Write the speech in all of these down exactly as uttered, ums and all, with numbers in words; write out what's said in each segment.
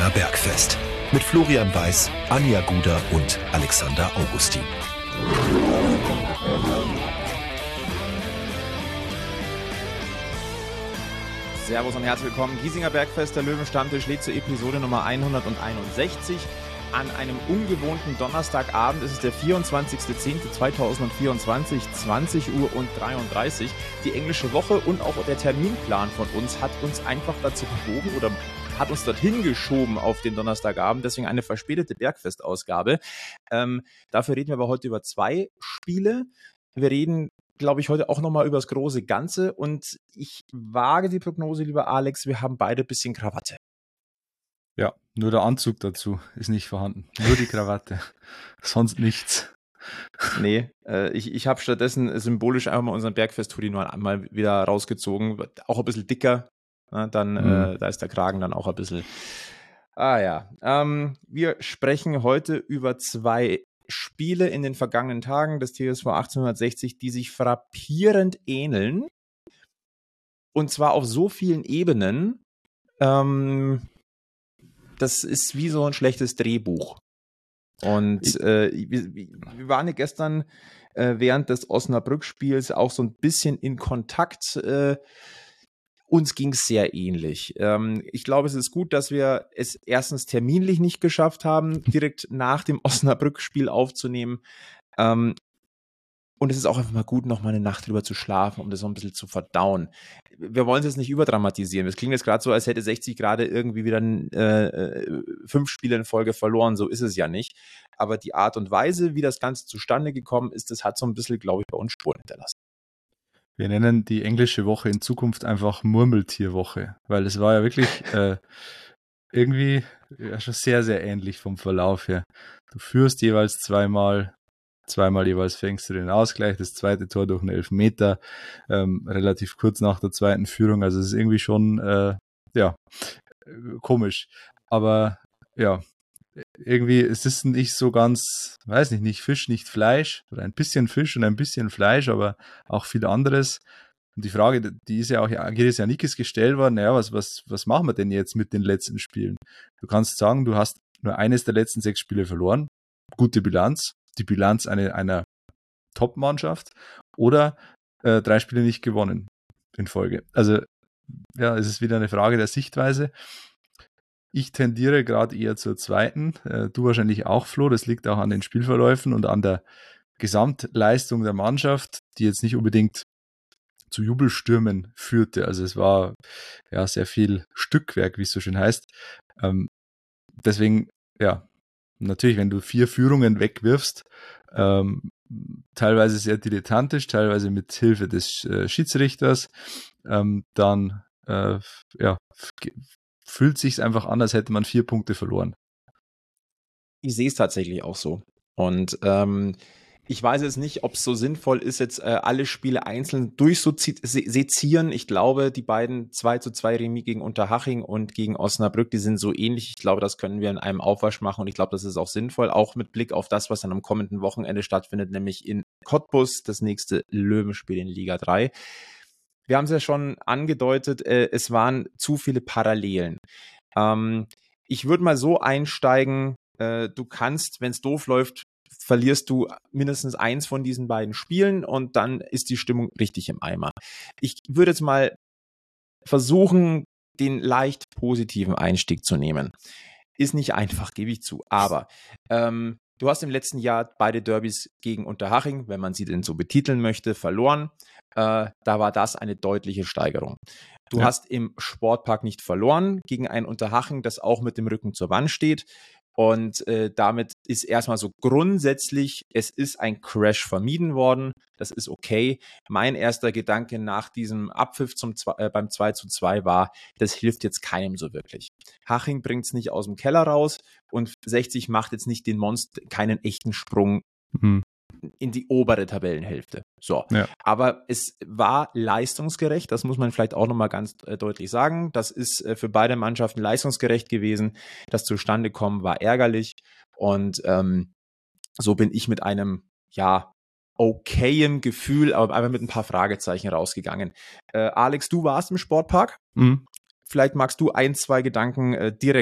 Giesinger Bergfest. Mit Florian Weiß, Anja Guder und Alexander Augustin. Servus und herzlich willkommen. Giesinger Bergfest, der Löwenstammtisch lädt zur Episode Nummer hunderteinundsechzig. An einem ungewohnten Donnerstagabend ist es der vierundzwanzigster zehnter zweitausendvierundzwanzig, zwanzig Uhr dreiunddreißig. Die englische Woche und auch der Terminplan von uns hat uns einfach dazu bewogen oder hat uns dorthin geschoben auf den Donnerstagabend. Deswegen eine verspätete Bergfest-Ausgabe. Ähm, dafür reden wir aber heute über zwei Spiele. Wir reden, glaube ich, heute auch nochmal über das große Ganze. Und ich wage die Prognose, lieber Alex, wir haben beide ein bisschen Krawatte. Ja, nur der Anzug dazu ist nicht vorhanden. Nur die Krawatte. Sonst nichts. Nee, äh, ich, ich habe stattdessen symbolisch einfach mal unseren Bergfest-Hoodie nur einmal wieder rausgezogen. Auch ein bisschen dicker. Na, dann, mhm. äh, da ist der Kragen dann auch ein bisschen. Ah ja. Ähm, wir sprechen heute über zwei Spiele in den vergangenen Tagen des T S V achtzehnhundertsechzig, die sich frappierend ähneln. Und zwar auf so vielen Ebenen. Ähm, das ist wie so ein schlechtes Drehbuch. Und äh, wir, wir waren ja gestern äh, während des Osnabrück-Spiels auch so ein bisschen in Kontakt. Äh, uns ging es sehr ähnlich. Ähm, ich glaube, es ist gut, dass wir es erstens terminlich nicht geschafft haben, direkt nach dem Osnabrück-Spiel aufzunehmen. Ähm, Und es ist auch einfach mal gut, noch mal eine Nacht drüber zu schlafen, um das so ein bisschen zu verdauen. Wir wollen es jetzt nicht überdramatisieren. Es klingt jetzt gerade so, als hätte sechzig gerade irgendwie wieder äh, fünf Spiele in Folge verloren. So ist es ja nicht. Aber die Art und Weise, wie das Ganze zustande gekommen ist, das hat so ein bisschen, glaube ich, bei uns Spuren hinterlassen. Wir nennen die englische Woche in Zukunft einfach Murmeltierwoche, weil es war ja wirklich äh, irgendwie ja, schon sehr, sehr ähnlich vom Verlauf her. Du führst jeweils zweimal, Zweimal jeweils fängst du den Ausgleich, das zweite Tor durch einen Elfmeter, ähm, relativ kurz nach der zweiten Führung. Also es ist irgendwie schon, äh, ja, komisch. Aber ja, irgendwie es ist nicht so ganz, weiß nicht, nicht Fisch, nicht Fleisch. Oder ein bisschen Fisch und ein bisschen Fleisch, aber auch viel anderes. Und die Frage, die ist ja auch Agiris Janikis gestellt worden, naja, was, was, was machen wir denn jetzt mit den letzten Spielen? Du kannst sagen, du hast nur eines der letzten sechs Spiele verloren. Gute Bilanz. Die Bilanz eine, einer Top-Mannschaft oder äh, drei Spiele nicht gewonnen in Folge. Also ja, es ist wieder eine Frage der Sichtweise. Ich tendiere gerade eher zur zweiten, äh, du wahrscheinlich auch, Flo. Das liegt auch an den Spielverläufen und an der Gesamtleistung der Mannschaft, die jetzt nicht unbedingt zu Jubelstürmen führte. Also es war ja sehr viel Stückwerk, wie es so schön heißt. Ähm, deswegen, ja, natürlich, wenn du vier Führungen wegwirfst, ähm, teilweise sehr dilettantisch, teilweise mit Hilfe des äh, Schiedsrichters, ähm, dann äh, ja, f- fühlt sich's einfach an, als hätte man vier Punkte verloren. Ich sehe es tatsächlich auch so. Und ähm, ich weiß jetzt nicht, ob es so sinnvoll ist, jetzt äh, alle Spiele einzeln durchzusezieren. Ich glaube, die beiden zwei zu zwei Remis gegen Unterhaching und gegen Osnabrück, die sind so ähnlich. Ich glaube, das können wir in einem Aufwasch machen und ich glaube, das ist auch sinnvoll, auch mit Blick auf das, was dann am kommenden Wochenende stattfindet, nämlich in Cottbus, das nächste Löwenspiel in Liga drei. Wir haben es ja schon angedeutet, äh, es waren zu viele Parallelen. Ähm, ich würde mal so einsteigen, äh, du kannst, wenn es doof läuft, verlierst du mindestens eins von diesen beiden Spielen und dann ist die Stimmung richtig im Eimer. Ich würde jetzt mal versuchen, den leicht positiven Einstieg zu nehmen. Ist nicht einfach, gebe ich zu, aber ähm, du hast im letzten Jahr beide Derbys gegen Unterhaching, wenn man sie denn so betiteln möchte, verloren. Äh, da war das eine deutliche Steigerung. Du ja. hast im Sportpark nicht verloren gegen ein Unterhaching, das auch mit dem Rücken zur Wand steht. Und äh, damit ist erstmal so grundsätzlich, es ist ein Crash vermieden worden. Das ist okay. Mein erster Gedanke nach diesem Abpfiff zum, äh, beim zwei zu zwei war, das hilft jetzt keinem so wirklich. Haching bringt es nicht aus dem Keller raus und sechzig macht jetzt nicht den Monster, keinen echten Sprung mhm. in die obere Tabellenhälfte. So, ja. Aber es war leistungsgerecht, das muss man vielleicht auch nochmal ganz äh, deutlich sagen. Das ist äh, für beide Mannschaften leistungsgerecht gewesen. Das Zustandekommen war ärgerlich und ähm, so bin ich mit einem, ja, okayem Gefühl, aber einfach mit ein paar Fragezeichen rausgegangen. Äh, Alex, du warst im Sportpark. Mhm. Vielleicht magst du ein, zwei Gedanken äh, direkt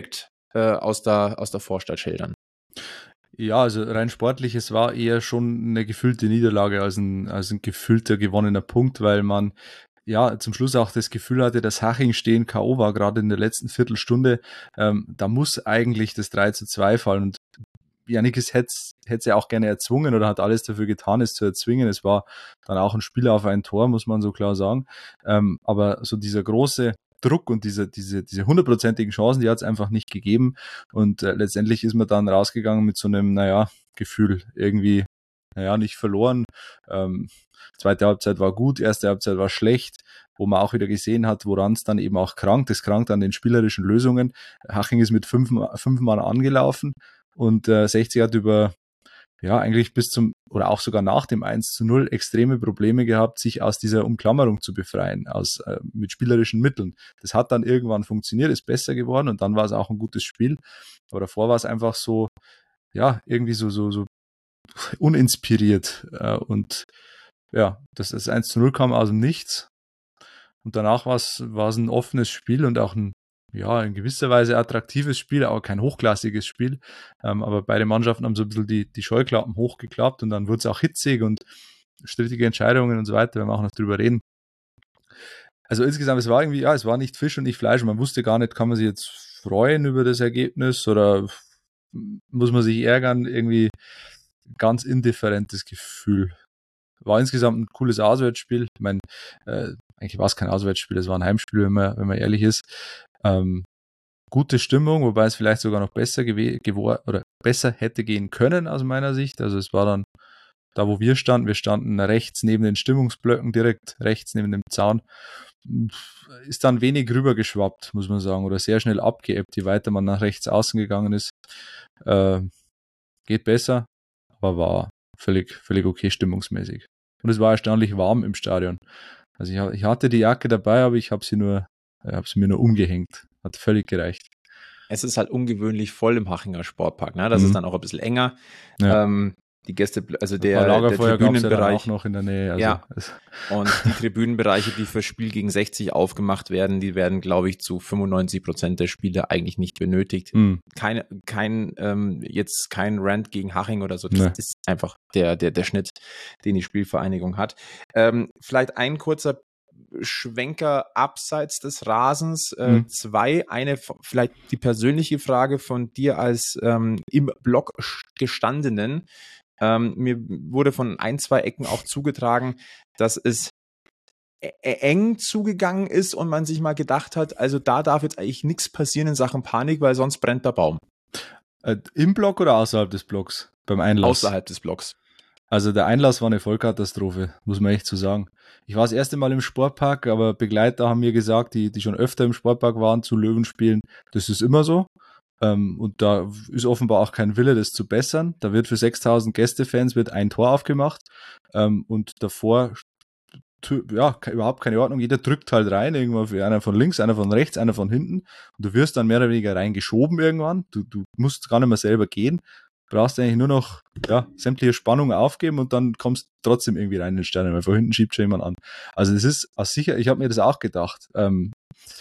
äh, aus, der, aus der Vorstadt schildern. Ja, also rein sportlich, es war eher schon eine gefühlte Niederlage als ein, als ein gefühlter gewonnener Punkt, weil man ja zum Schluss auch das Gefühl hatte, dass Haching stehen K O war, gerade in der letzten Viertelstunde. Ähm, da muss eigentlich das drei zu zwei fallen und Janikis hätte es ja auch gerne erzwungen oder hat alles dafür getan, es zu erzwingen. Es war dann auch ein Spiel auf ein Tor, muss man so klar sagen. Ähm, aber so dieser große Druck und diese diese diese hundertprozentigen Chancen, die hat es einfach nicht gegeben. Und äh, letztendlich ist man dann rausgegangen mit so einem, naja, Gefühl, irgendwie, naja, nicht verloren. Ähm, zweite Halbzeit war gut, erste Halbzeit war schlecht, wo man auch wieder gesehen hat, woran es dann eben auch krankt. Es krankt an den spielerischen Lösungen. Haching ist mit fünf, fünf Mann angelaufen und äh, sechzig hat über, ja, eigentlich bis zum, oder auch sogar nach dem eins zu null extreme Probleme gehabt, sich aus dieser Umklammerung zu befreien, aus, äh, mit spielerischen Mitteln. Das hat dann irgendwann funktioniert, ist besser geworden und dann war es auch ein gutes Spiel. Aber davor war es einfach so, ja, irgendwie so, so, so uninspiriert. Äh, und ja, das, das eins zu null kam aus dem Nichts. Und danach war es, war es ein offenes Spiel und auch ein, ja, in gewisser Weise attraktives Spiel, aber kein hochklassiges Spiel. Ähm, aber beide Mannschaften haben so ein bisschen die, die Scheuklappen hochgeklappt und dann wurde es auch hitzig und strittige Entscheidungen und so weiter, wenn wir auch noch drüber reden. Also insgesamt, es war irgendwie, ja, es war nicht Fisch und nicht Fleisch. Man wusste gar nicht, kann man sich jetzt freuen über das Ergebnis oder muss man sich ärgern? Irgendwie ganz indifferentes Gefühl. War insgesamt ein cooles Auswärtsspiel. Ich meine, äh, eigentlich war es kein Auswärtsspiel, es war ein Heimspiel, wenn man, wenn man ehrlich ist. Ähm, gute Stimmung, wobei es vielleicht sogar noch besser gew- gewor- oder besser hätte gehen können aus meiner Sicht. Also es war dann da, wo wir standen. Wir standen rechts neben den Stimmungsblöcken, direkt rechts neben dem Zaun. Ist dann wenig rübergeschwappt, muss man sagen, oder sehr schnell abgeebbt, je weiter man nach rechts außen gegangen ist. Äh, geht besser, aber war völlig, völlig okay stimmungsmäßig. Und es war erstaunlich warm im Stadion. Also ich, ich hatte die Jacke dabei, aber ich habe sie nur, ich habe sie mir nur umgehängt. Hat völlig gereicht. Es ist halt ungewöhnlich voll im Hachinger Sportpark, ne? Das Mhm. ist dann auch ein bisschen enger. Ja. Ähm, die Gäste, also Ein der, paar Lagerfeuer der gab es ja dann Tribünenbereich auch noch in der Nähe. Also ja. es- Und die Tribünenbereiche, die für Spiel gegen sechzig aufgemacht werden, die werden, glaube ich, zu fünfundneunzig Prozent der Spiele eigentlich nicht benötigt. Mhm. Keine, kein, ähm, jetzt kein Rant gegen Haching oder so. Das Nee. ist einfach der, der, der Schnitt, den die Spielvereinigung hat. Ähm, vielleicht ein kurzer Schwenker abseits des Rasens. Äh, Mhm. Zwei, eine f- vielleicht die persönliche Frage von dir als ähm, im Block gestandenen. Ähm, mir wurde von ein, zwei Ecken auch zugetragen, dass es e- eng zugegangen ist und man sich mal gedacht hat, also da darf jetzt eigentlich nichts passieren in Sachen Panik, weil sonst brennt der Baum. Äh, Im Block oder außerhalb des Blocks? Beim Einlass? Außerhalb des Blocks. Also der Einlass war eine Vollkatastrophe, muss man echt so sagen. Ich war das erste Mal im Sportpark, aber Begleiter haben mir gesagt, die, die schon öfter im Sportpark waren zu Löwenspielen, das ist immer so. Ähm, und da ist offenbar auch kein Wille, das zu bessern. Da wird für sechstausend Gästefans wird ein Tor aufgemacht ähm, und davor tu- ja, ke- überhaupt keine Ordnung. Jeder drückt halt rein, irgendwann für einer von links, einer von rechts, einer von hinten und du wirst dann mehr oder weniger reingeschoben irgendwann. Du, du musst gar nicht mehr selber gehen. Brauchst eigentlich nur noch ja, sämtliche Spannungen aufgeben und dann kommst trotzdem irgendwie rein in den Stadion, weil von hinten schiebt schon jemand an. Also das ist aus sicher, ich habe mir das auch gedacht. Ähm,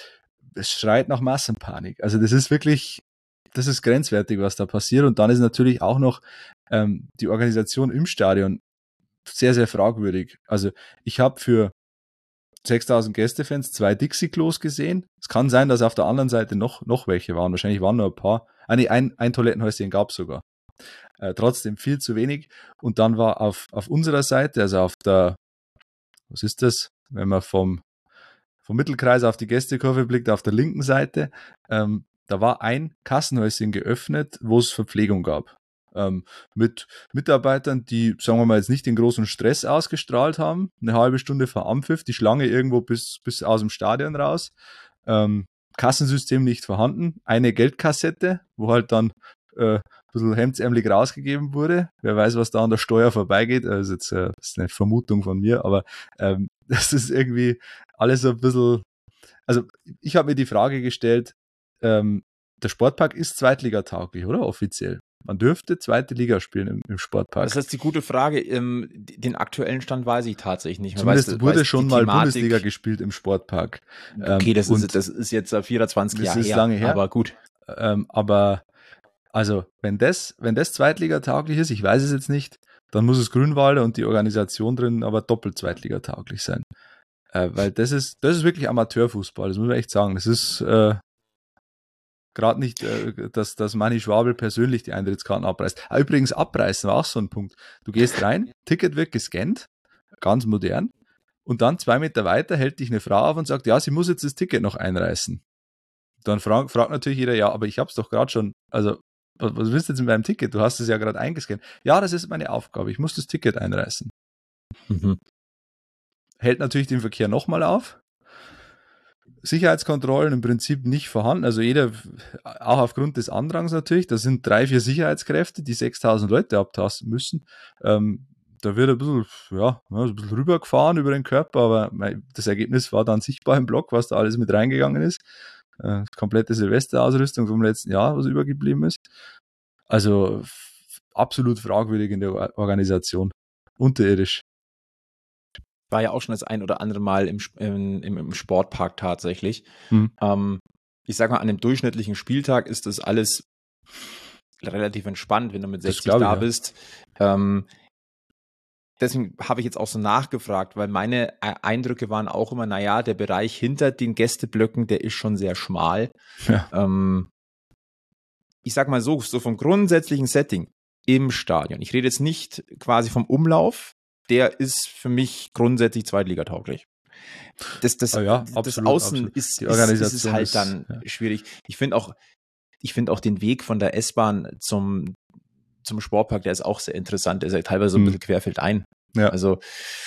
es schreit nach Massenpanik. Also das ist wirklich, das ist grenzwertig, was da passiert. Und dann ist natürlich auch noch ähm, die Organisation im Stadion sehr, sehr fragwürdig. Also ich habe für sechstausend Gästefans zwei Dixie-Klos gesehen. Es kann sein, dass auf der anderen Seite noch, noch welche waren. Wahrscheinlich waren nur ein paar. Ah, nee, ein, ein Toilettenhäuschen gab es sogar. Äh, trotzdem viel zu wenig. Und dann war auf, auf unserer Seite, also auf der, was ist das, wenn man vom, vom Mittelkreis auf die Gästekurve blickt, auf der linken Seite, ähm, da war ein Kassenhäuschen geöffnet, wo es Verpflegung gab. Ähm, mit Mitarbeitern, die, sagen wir mal, jetzt nicht den großen Stress ausgestrahlt haben. Eine halbe Stunde vor Anpfiff, die Schlange irgendwo bis, bis aus dem Stadion raus. Ähm, Kassensystem nicht vorhanden. Eine Geldkassette, wo halt dann äh, ein bisschen hemdsärmelig rausgegeben wurde. Wer weiß, was da an der Steuer vorbeigeht. Also jetzt, äh, das ist eine Vermutung von mir, aber ähm, das ist irgendwie alles so ein bisschen. Also ich habe mir die Frage gestellt, ähm, der Sportpark ist zweitligatauglich, oder? Offiziell. Man dürfte zweite Liga spielen im, im Sportpark. Das ist die gute Frage. Ähm, den aktuellen Stand weiß ich tatsächlich nicht mehr. Zumindest weißt, wurde weißt, schon mal Thematik, Bundesliga gespielt im Sportpark. Okay, das, ähm, ist, das ist jetzt vierundzwanzig das Jahre ist her, lange her. aber gut. Ähm, aber also, wenn das, wenn das zweitligatauglich ist, ich weiß es jetzt nicht, dann muss es Grünwalder und die Organisation drin aber doppelt zweitligatauglich sein. Äh, weil das ist, das ist wirklich Amateurfußball, das muss man echt sagen. Das ist äh, gerade nicht, äh, dass, dass Manni Schwabel persönlich die Eintrittskarten abreißt. Ah, übrigens, abreißen war auch so ein Punkt. Du gehst rein, Ticket wird gescannt, ganz modern, und dann zwei Meter weiter hält dich eine Frau auf und sagt, ja, sie muss jetzt das Ticket noch einreißen. Dann fragt, fragt natürlich jeder, ja, aber ich habe es doch gerade schon, also was, was willst du jetzt mit meinem Ticket? Du hast es ja gerade eingescannt. Ja, das ist meine Aufgabe, ich muss das Ticket einreißen. Mhm. Hält natürlich den Verkehr nochmal auf. Sicherheitskontrollen im Prinzip nicht vorhanden, also jeder, auch aufgrund des Andrangs natürlich, da sind drei, vier Sicherheitskräfte, die sechstausend Leute abtasten müssen. Ähm, da wird ein bisschen, ja, ein bisschen rübergefahren über den Körper, aber das Ergebnis war dann sichtbar im Block, was da alles mit reingegangen ist. Äh, komplette Silvesterausrüstung vom letzten Jahr, was übergeblieben ist. Also f- absolut fragwürdig in der Organisation. Unterirdisch. War ja auch schon das ein oder andere Mal im, im, im Sportpark tatsächlich. Hm. Ähm, ich sag mal, an einem durchschnittlichen Spieltag ist das alles relativ entspannt, wenn du mit sechzig Das da ich, ja. bist. Ähm, deswegen habe ich jetzt auch so nachgefragt, weil meine Eindrücke waren auch immer, naja, der Bereich hinter den Gästeblöcken, der ist schon sehr schmal. Ja. Ähm, ich sag mal so, so vom grundsätzlichen Setting im Stadion. Ich rede jetzt nicht quasi vom Umlauf, der ist für mich grundsätzlich zweitligatauglich. Das, das, Ah ja, das absolut, Außen absolut. ist, Die ist, ist es Organisation halt ist, dann ja. schwierig. Ich finde auch, ich finde auch den Weg von der S-Bahn zum, zum Sportpark, der ist auch sehr interessant. Der ist ja teilweise so ein Hm. bisschen querfeldein. Ja. Also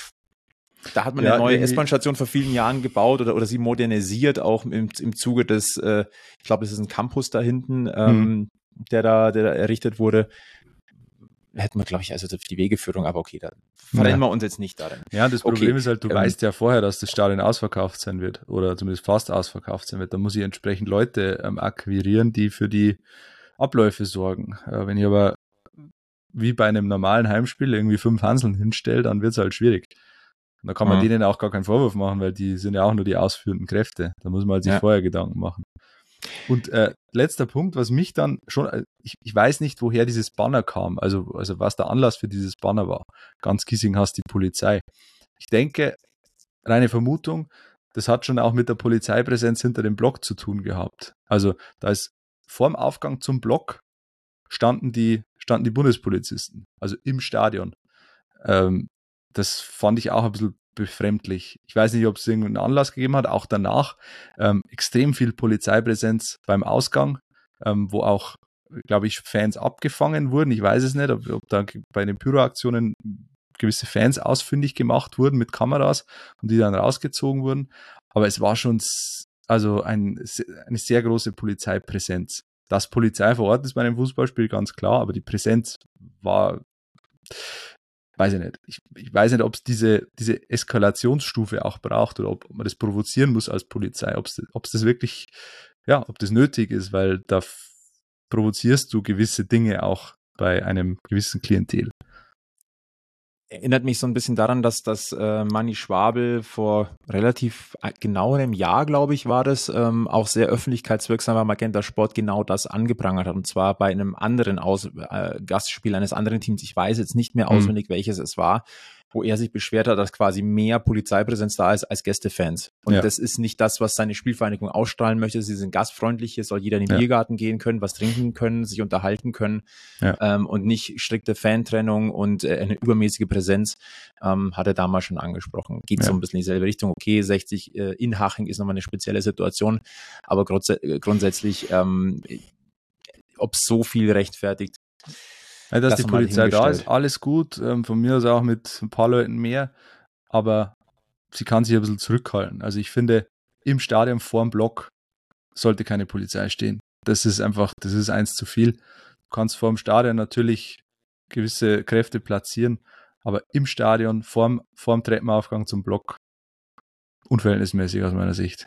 da hat man Ja, eine neue irgendwie- S-Bahn-Station vor vielen Jahren gebaut oder, oder sie modernisiert, auch im, im Zuge des, äh, ich glaube, es ist ein Campus da hinten, ähm, der da, der da errichtet wurde. Hätten wir, glaube ich, also die Wegeführung, aber okay, da verrennen Ja. wir uns jetzt nicht darin. Ja, das Okay, Problem ist halt, du ähm, weißt ja vorher, dass das Stadion ausverkauft sein wird oder zumindest fast ausverkauft sein wird. Da muss ich entsprechend Leute ähm, akquirieren, die für die Abläufe sorgen. Äh, wenn ich aber wie bei einem normalen Heimspiel irgendwie fünf Hanseln hinstelle, dann wird es halt schwierig. Und da kann man Mhm. denen auch gar keinen Vorwurf machen, weil die sind ja auch nur die ausführenden Kräfte. Da muss man halt sich Ja. vorher Gedanken machen. Und äh, letzter Punkt, was mich dann schon, äh, ich, ich weiß nicht, woher dieses Banner kam, also, also was der Anlass für dieses Banner war. Ganz Giesing hasst die Polizei. Ich denke, reine Vermutung, das hat schon auch mit der Polizeipräsenz hinter dem Block zu tun gehabt. Also da ist vorm Aufgang zum Block standen die, standen die Bundespolizisten, also im Stadion. Ähm, das fand ich auch ein bisschen befremdlich. Ich weiß nicht, ob es irgendeinen Anlass gegeben hat, auch danach. Ähm, extrem viel Polizeipräsenz beim Ausgang, ähm, wo auch, glaube ich, Fans abgefangen wurden. Ich weiß es nicht, ob, ob da bei den Pyroaktionen gewisse Fans ausfindig gemacht wurden mit Kameras und die dann rausgezogen wurden. Aber es war schon also ein, eine sehr große Polizeipräsenz. Dass Polizei vor Ort ist bei einem Fußballspiel, ganz klar, aber die Präsenz war, weiß ich nicht. Ich, ich weiß nicht, ob es diese, diese Eskalationsstufe auch braucht oder ob, ob man das provozieren muss als Polizei, ob es das wirklich, ja, ob das nötig ist, weil da f- provozierst du gewisse Dinge auch bei einem gewissen Klientel. Erinnert mich so ein bisschen daran, dass das äh, Manni Schwabel vor relativ genau einem Jahr, glaube ich, war das, ähm, auch sehr öffentlichkeitswirksamer Magenta Sport genau das angeprangert hat. Und zwar bei einem anderen Aus äh, Gastspiel eines anderen Teams. Ich weiß jetzt nicht mehr auswendig, hm. welches es war, wo er sich beschwert hat, dass quasi mehr Polizeipräsenz da ist als Gästefans. Und ja. das ist nicht das, was seine Spielvereinigung ausstrahlen möchte. Sie sind gastfreundlich, hier soll jeder in den ja. Biergarten gehen können, was trinken können, sich unterhalten können ja. ähm, und nicht strikte Fantrennung und äh, eine übermäßige Präsenz, ähm, hat er damals schon angesprochen. Geht ja. so ein bisschen in dieselbe Richtung. Okay, sechzig äh, in Haching ist nochmal eine spezielle Situation, aber grunds- grundsätzlich, ähm, ob so viel rechtfertigt, ja, dass das die Polizei da ist, alles gut. Ähm, von mir aus auch mit ein paar Leuten mehr. Aber sie kann sich ein bisschen zurückhalten. Also ich finde, im Stadion vorm Block sollte keine Polizei stehen. Das ist einfach, das ist eins zu viel. Du kannst vorm Stadion natürlich gewisse Kräfte platzieren, aber im Stadion vorm, vorm Treppenaufgang zum Block unverhältnismäßig aus meiner Sicht.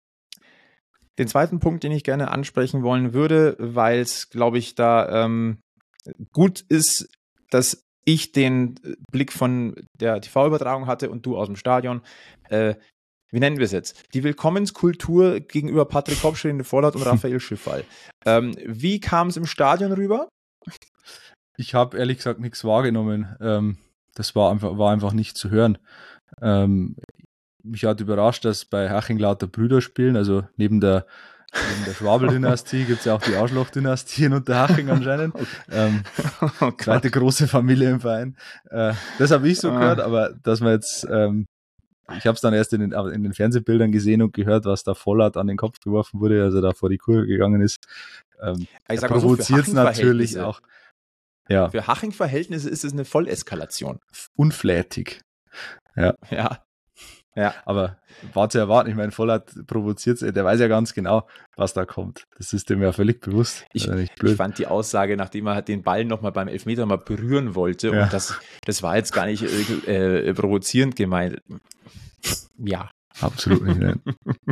Den zweiten Punkt, den ich gerne ansprechen wollen würde, weil es, glaube ich, da ähm, gut ist, dass ich den Blick von der T V-Übertragung hatte und du aus dem Stadion. Äh, wie nennen wir es jetzt? Die Willkommenskultur gegenüber Patrick Kopsch in Vorlaut und Raphael Schiffal. Ähm, wie kam es im Stadion rüber? Ich habe ehrlich gesagt nichts wahrgenommen. Ähm, das war einfach, war einfach nicht zu hören. Ähm, mich hat überrascht, dass bei Haching lauter Brüder spielen. Also neben der, neben der Schwabel-Dynastie gibt es ja auch die Arschloch-Dynastie in Unterhaching anscheinend. Ähm, Oh zweite große Familie im Verein. Äh, das habe ich so Ah. gehört, aber dass man jetzt, ähm, ich habe es dann erst in den, in den Fernsehbildern gesehen und gehört, was da Vollert an den Kopf geworfen wurde, als er da vor die Kurve gegangen ist. Ähm, Ich er sag mal so, für provoziert es natürlich Haching-Verhältnisse- auch. Ja, Für Haching-Verhältnisse ist es eine Volleskalation. unflätig. Ja. Ja. Aber war zu erwarten, ich meine, Vollert provoziert es, der weiß ja ganz genau, was da kommt. Das ist dem ja völlig bewusst. Ich, Das ist nicht ich blöd. fand die Aussage, nachdem er den Ball nochmal beim Elfmeter mal berühren wollte, Ja. und das, das war jetzt gar nicht äh, äh, provozierend gemeint. Ja. Absolut nicht. Nein.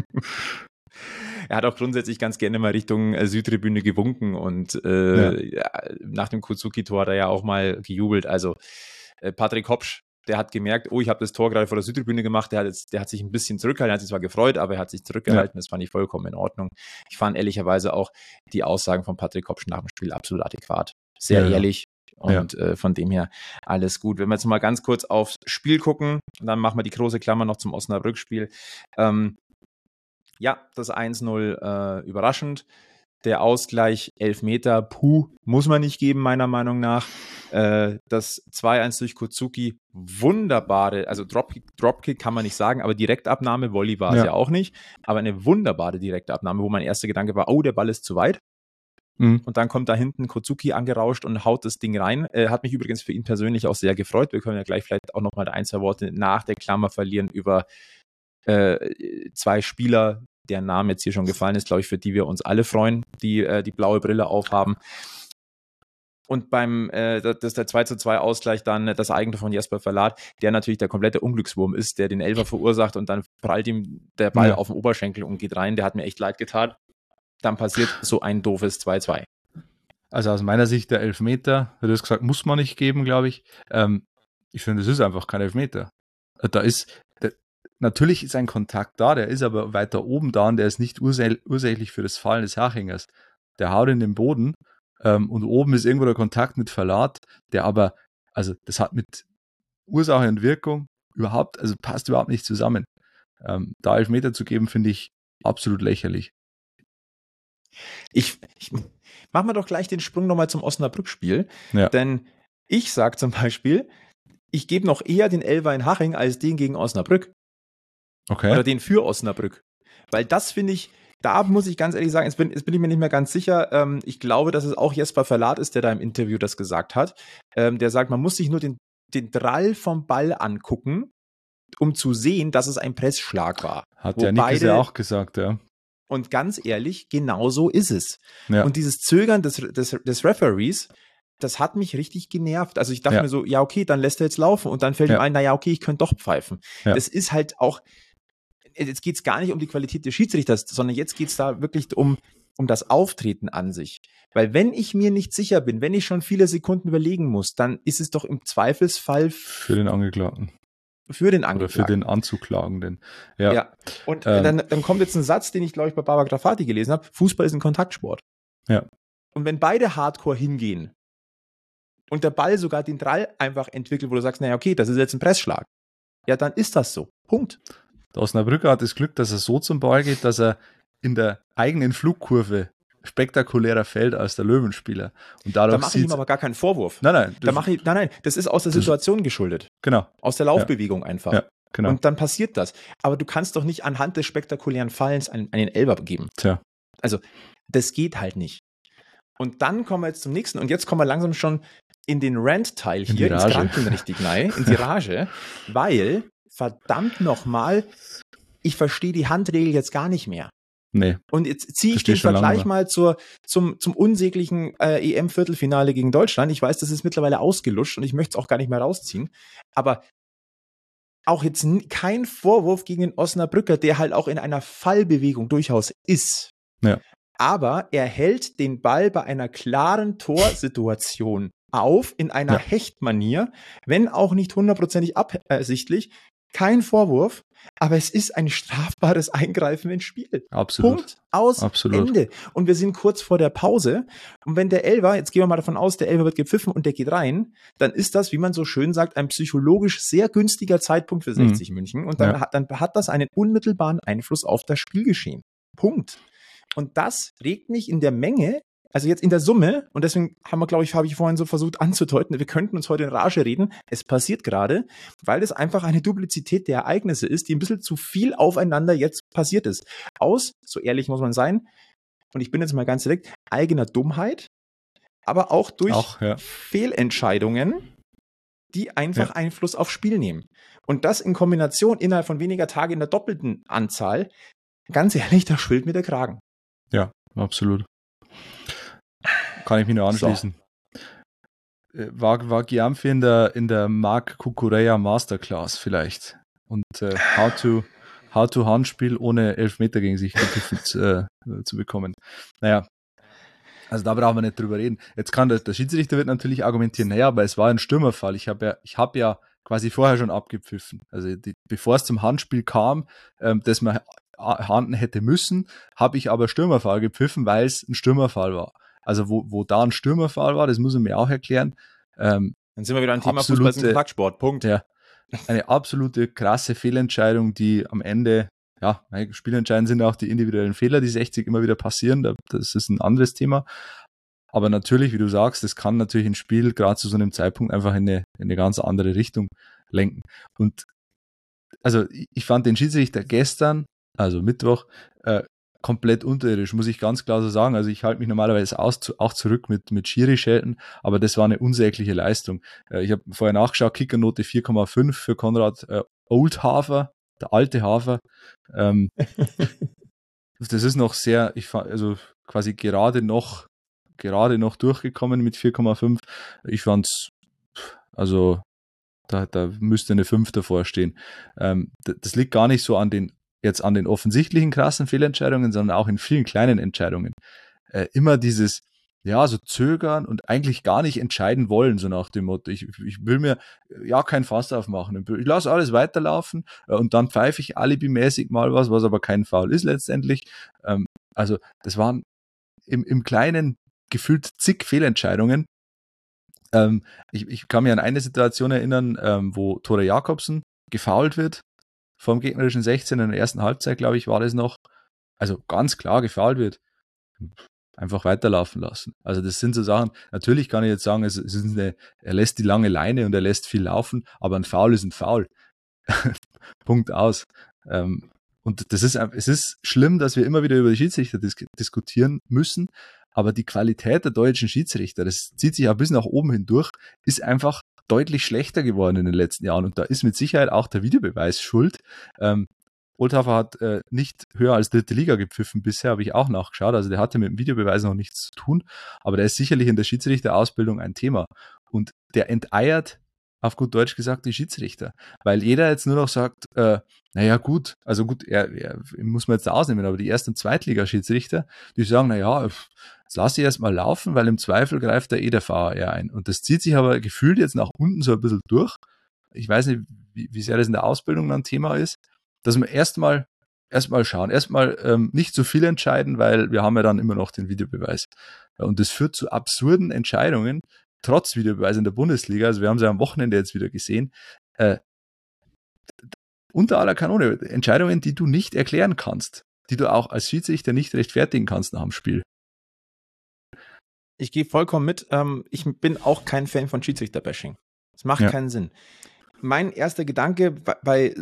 Er hat auch grundsätzlich ganz gerne mal Richtung äh, Südtribüne gewunken und äh, ja. nach dem Kozuki-Tor hat er ja auch mal gejubelt. Also äh, Patrick Kopsch, der hat gemerkt, oh, ich habe das Tor gerade vor der Südtribüne gemacht, der hat, jetzt, der hat sich ein bisschen zurückgehalten, er hat sich zwar gefreut, aber er hat sich zurückgehalten, ja. Das fand ich vollkommen in Ordnung. Ich fand ehrlicherweise auch die Aussagen von Patrick Kopsch nach dem Spiel absolut adäquat. Sehr ja, ehrlich. Und ja. äh, von dem her alles gut. Wenn wir jetzt mal ganz kurz aufs Spiel gucken, dann machen wir die große Klammer noch zum Osnabrück-Spiel. Ähm, ja, das eins null äh, überraschend. Der Ausgleich Elfmeter, puh, muss man nicht geben, meiner Meinung nach. Äh, das zwei eins durch Kozuki, wunderbare, also Dropkick, Dropkick kann man nicht sagen, aber Direktabnahme, Volley war es ja. ja auch nicht, aber eine wunderbare Direktabnahme, wo mein erster Gedanke war, oh, der Ball ist zu weit. Mhm. Und dann kommt da hinten Kozuki angerauscht und haut das Ding rein. Äh, hat mich übrigens für ihn persönlich auch sehr gefreut. Wir können ja gleich vielleicht auch nochmal ein, zwei Worte nach der Klammer verlieren über äh, zwei Spieler, deren Name jetzt hier schon gefallen ist, glaube ich, für die wir uns alle freuen, die äh, die blaue Brille aufhaben. Und beim, äh, das ist der zwei zu zwei Ausgleich dann das Eigentor von Jesper Verlat, der natürlich der komplette Unglückswurm ist, der den Elfer verursacht und dann prallt ihm der Ball ja. auf den Oberschenkel und geht rein. Der hat mir echt leid getan. Dann passiert so ein doofes zwei zwei. Also aus meiner Sicht der Elfmeter, du hast gesagt, muss man nicht geben, glaube ich. Ähm, ich finde, es ist einfach kein Elfmeter. Da ist, der, natürlich ist ein Kontakt da, der ist aber weiter oben da und der ist nicht ursäch- ursächlich für das Fallen des Hachingers. Der haut in den Boden ähm, und oben ist irgendwo der Kontakt mit Verlat, der aber, also das hat mit Ursache und Wirkung überhaupt, also passt überhaupt nicht zusammen. Ähm, da Elfmeter zu geben, finde ich absolut lächerlich. Ich, ich mach mal doch gleich den Sprung nochmal zum Osnabrück-Spiel, ja. denn ich sag zum Beispiel, ich gebe noch eher den Elfer in Haching als den gegen Osnabrück. Okay. Oder den für Osnabrück. Weil das finde ich, da muss ich ganz ehrlich sagen, jetzt bin, jetzt bin ich mir nicht mehr ganz sicher, ähm, ich glaube, dass es auch Jesper Verlat ist, der da im Interview das gesagt hat, ähm, der sagt, man muss sich nur den, den Drall vom Ball angucken, um zu sehen, dass es ein Pressschlag war. Hat ja Nickes ja auch gesagt, ja. Und ganz ehrlich, genau so ist es. Ja. Und dieses Zögern des, des, des Referees, das hat mich richtig genervt. Also ich dachte ja. mir so, ja okay, dann lässt er jetzt laufen. Und dann fällt ja. ihm ein, naja okay, ich könnte doch pfeifen. Ja. Das ist halt auch, jetzt geht es gar nicht um die Qualität des Schiedsrichters, sondern jetzt geht es da wirklich um, um das Auftreten an sich. Weil wenn ich mir nicht sicher bin, wenn ich schon viele Sekunden überlegen muss, dann ist es doch im Zweifelsfall für den Angeklagten. Für den Angeklagten. Oder für den Anzuklagenden. Ja. ja. Und ähm. dann, dann kommt jetzt ein Satz, den ich, glaube ich, bei Baba Grafati gelesen habe. Fußball ist ein Kontaktsport. Ja. Und wenn beide Hardcore hingehen und der Ball sogar den Drall einfach entwickelt, wo du sagst, naja, okay, das ist jetzt ein Pressschlag. Ja, dann ist das so. Punkt. Der Osnabrücker hat das Glück, dass er so zum Ball geht, dass er in der eigenen Flugkurve spektakulärer fällt als der Löwenspieler. Und dadurch da mache ich ihm aber gar keinen Vorwurf. Nein, nein. Da mache ich, nein, nein, das ist aus der Situation geschuldet. Genau. Aus der Laufbewegung ja. einfach. Ja, genau. Und dann passiert das. Aber du kannst doch nicht anhand des spektakulären Fallens einen, einen Elfer geben. Tja. Also, das geht halt nicht. Und dann kommen wir jetzt zum nächsten. Und jetzt kommen wir langsam schon in den Rant-Teil in hier, ins Kranken richtig nein, in die Rage, weil, verdammt nochmal, ich verstehe die Handregel jetzt gar nicht mehr. Nee. Und jetzt ziehe ich den Vergleich mal zur, zum, zum unsäglichen äh, E M-Viertelfinale gegen Deutschland. Ich weiß, das ist mittlerweile ausgelutscht und ich möchte es auch gar nicht mehr rausziehen. Aber auch jetzt kein Vorwurf gegen den Osnabrücker, der halt auch in einer Fallbewegung durchaus ist. Ja. Aber er hält den Ball bei einer klaren Torsituation auf, in einer ja. Hechtmanier, wenn auch nicht hundertprozentig absichtlich. kein Vorwurf, aber es ist ein strafbares Eingreifen ins Spiel. Absolut. Punkt, aus, Absolut. Ende. Und wir sind kurz vor der Pause. Und wenn der Elfer, jetzt gehen wir mal davon aus, der Elfer wird gepfiffen und der geht rein, dann ist das, wie man so schön sagt, ein psychologisch sehr günstiger Zeitpunkt für sechzig mhm. München. Und dann, ja. hat, dann hat das einen unmittelbaren Einfluss auf das Spielgeschehen. Punkt. Und das regt mich in der Menge, also jetzt in der Summe, und deswegen haben wir, glaube ich, habe ich vorhin so versucht anzudeuten, wir könnten uns heute in Rage reden. Es passiert gerade, weil es einfach eine Duplizität der Ereignisse ist, die ein bisschen zu viel aufeinander jetzt passiert ist. Aus, so ehrlich muss man sein, und ich bin jetzt mal ganz direkt, eigener Dummheit, aber auch durch auch, ja. Fehlentscheidungen, die einfach ja. Einfluss aufs Spiel nehmen. Und das in Kombination innerhalb von weniger Tagen in der doppelten Anzahl, ganz ehrlich, da schwillt mir der Kragen. Ja, absolut. Kann ich mich nur anschließen. So. War, war Gyamfi in der, in der Marc Cucurella Masterclass vielleicht. Und äh, how to, how to Handspiel ohne Elfmeter gegen sich äh, zu bekommen. Naja, also da brauchen wir nicht drüber reden. Jetzt kann der, der Schiedsrichter wird natürlich argumentieren, naja, aber es war ein Stürmerfall. Ich habe ja, ich habe ja quasi vorher schon abgepfiffen. Also die, bevor es zum Handspiel kam, ähm, das man handen hätte müssen, habe ich aber Stürmerfall gepfiffen, weil es ein Stürmerfall war. Also wo, wo da ein Stürmerfall war, das muss er mir auch erklären. Ähm, Dann sind wir wieder ein Thema Fußball ist ein Kontaktsport, Punkt. Ja, eine absolute krasse Fehlentscheidung, die am Ende, ja, spielentscheidend sind auch die individuellen Fehler, die sechzig immer wieder passieren, das ist ein anderes Thema. Aber natürlich, wie du sagst, das kann natürlich ein Spiel gerade zu so einem Zeitpunkt einfach in eine, in eine ganz andere Richtung lenken. Und also ich fand den Schiedsrichter gestern, also Mittwoch, äh, komplett unterirdisch, muss ich ganz klar so sagen. Also ich halte mich normalerweise aus, auch zurück mit, mit Schiri-Schelten, aber das war eine unsägliche Leistung. Äh, ich habe vorher nachgeschaut, Kickernote vier Komma fünf für Konrad äh, Oldhafer, der alte Hafer. Ähm, das ist noch sehr, ich fand, also quasi gerade noch, gerade noch durchgekommen mit vier Komma fünf. Ich fand's, also da, da müsste eine fünf davor stehen. Ähm, das liegt gar nicht so an den jetzt an den offensichtlichen krassen Fehlentscheidungen, sondern auch in vielen kleinen Entscheidungen. Äh, immer dieses, ja, so zögern und eigentlich gar nicht entscheiden wollen, so nach dem Motto, ich, ich will mir ja kein Fass aufmachen. Ich lasse alles weiterlaufen äh, und dann pfeife ich alibimäßig mal was, was aber kein Foul ist letztendlich. Ähm, also das waren im, im Kleinen gefühlt zig Fehlentscheidungen. Ähm, ich, ich kann mich an eine Situation erinnern, ähm, wo Tore Jakobsen gefoult wird, vom gegnerischen sechzehn in der ersten Halbzeit, glaube ich, war das noch. Also ganz klar gefoult wird. Einfach weiterlaufen lassen. Also das sind so Sachen, natürlich kann ich jetzt sagen, es ist eine, er lässt die lange Leine und er lässt viel laufen, aber ein Foul ist ein Foul. Punkt aus. Ähm, und das ist, es ist schlimm, dass wir immer wieder über die Schiedsrichter dis- diskutieren müssen, aber die Qualität der deutschen Schiedsrichter, das zieht sich auch bis nach oben hindurch, ist einfach deutlich schlechter geworden in den letzten Jahren und da ist mit Sicherheit auch der Videobeweis schuld. Ähm, Oldhafer hat äh, nicht höher als dritte Liga gepfiffen bisher, habe ich auch nachgeschaut, also der hatte mit dem Videobeweis noch nichts zu tun, aber der ist sicherlich in der Schiedsrichterausbildung ein Thema und der enteiert, auf gut Deutsch gesagt, die Schiedsrichter, weil jeder jetzt nur noch sagt, äh, naja gut, also gut, er, er muss man jetzt da ausnehmen, aber die Erst- und Zweitliga-Schiedsrichter, die sagen, naja, jetzt lass ich erst mal laufen, weil im Zweifel greift da eh der V A R ein. Und das zieht sich aber gefühlt jetzt nach unten so ein bisschen durch. Ich weiß nicht, wie, wie sehr das in der Ausbildung dann Thema ist, dass wir erstmal erstmal schauen, erstmal ähm, nicht zu viel entscheiden, weil wir haben ja dann immer noch den Videobeweis. Und das führt zu absurden Entscheidungen, trotz Videobeweis in der Bundesliga. Also wir haben sie am Wochenende jetzt wieder gesehen. Äh, unter aller Kanone, Entscheidungen, die du nicht erklären kannst, die du auch als Schiedsrichter nicht rechtfertigen kannst nach dem Spiel. Ich gehe vollkommen mit. Ähm, ich bin auch kein Fan von Schiedsrichter-Bashing. Das macht ja keinen Sinn. Mein erster Gedanke bei, bei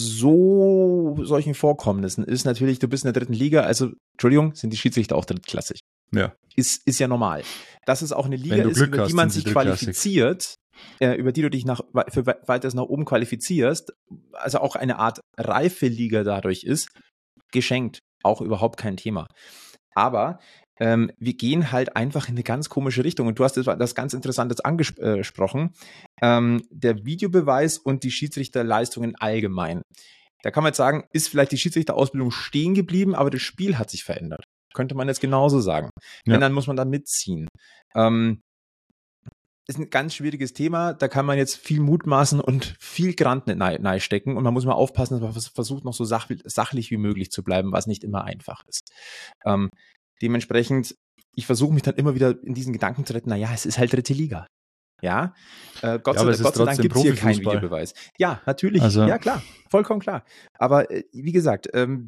so solchen Vorkommnissen ist natürlich, du bist in der dritten Liga, also, Entschuldigung, sind die Schiedsrichter auch drittklassig. Ja. Ist, ist ja normal. Dass es auch eine Liga ist, Glück über hast, die man sich qualifiziert, äh, über die du dich nach, für weiteres nach oben qualifizierst, also auch eine Art reife Liga dadurch ist, geschenkt. Auch überhaupt kein Thema. Aber ähm, wir gehen halt einfach in eine ganz komische Richtung. Und du hast das, das ganz Interessantes angesprochen. Ähm, der Videobeweis und die Schiedsrichterleistungen allgemein. Da kann man jetzt sagen, ist vielleicht die Schiedsrichterausbildung stehen geblieben, aber das Spiel hat sich verändert. Könnte man jetzt genauso sagen. Ja. Wenn, dann muss man da mitziehen. Ähm, ist ein ganz schwieriges Thema. Da kann man jetzt viel mutmaßen und viel Grand nahe stecken. Und man muss mal aufpassen, dass man versucht, noch so sach, sachlich wie möglich zu bleiben, was nicht immer einfach ist. Ähm, dementsprechend, ich versuche mich dann immer wieder in diesen Gedanken zu retten, naja, es ist halt dritte Liga. Ja, äh, Gott, ja, sei, Gott sei Dank gibt es hier keinen Videobeweis. Ja, natürlich, also, ja klar, vollkommen klar. Aber äh, wie gesagt, ähm,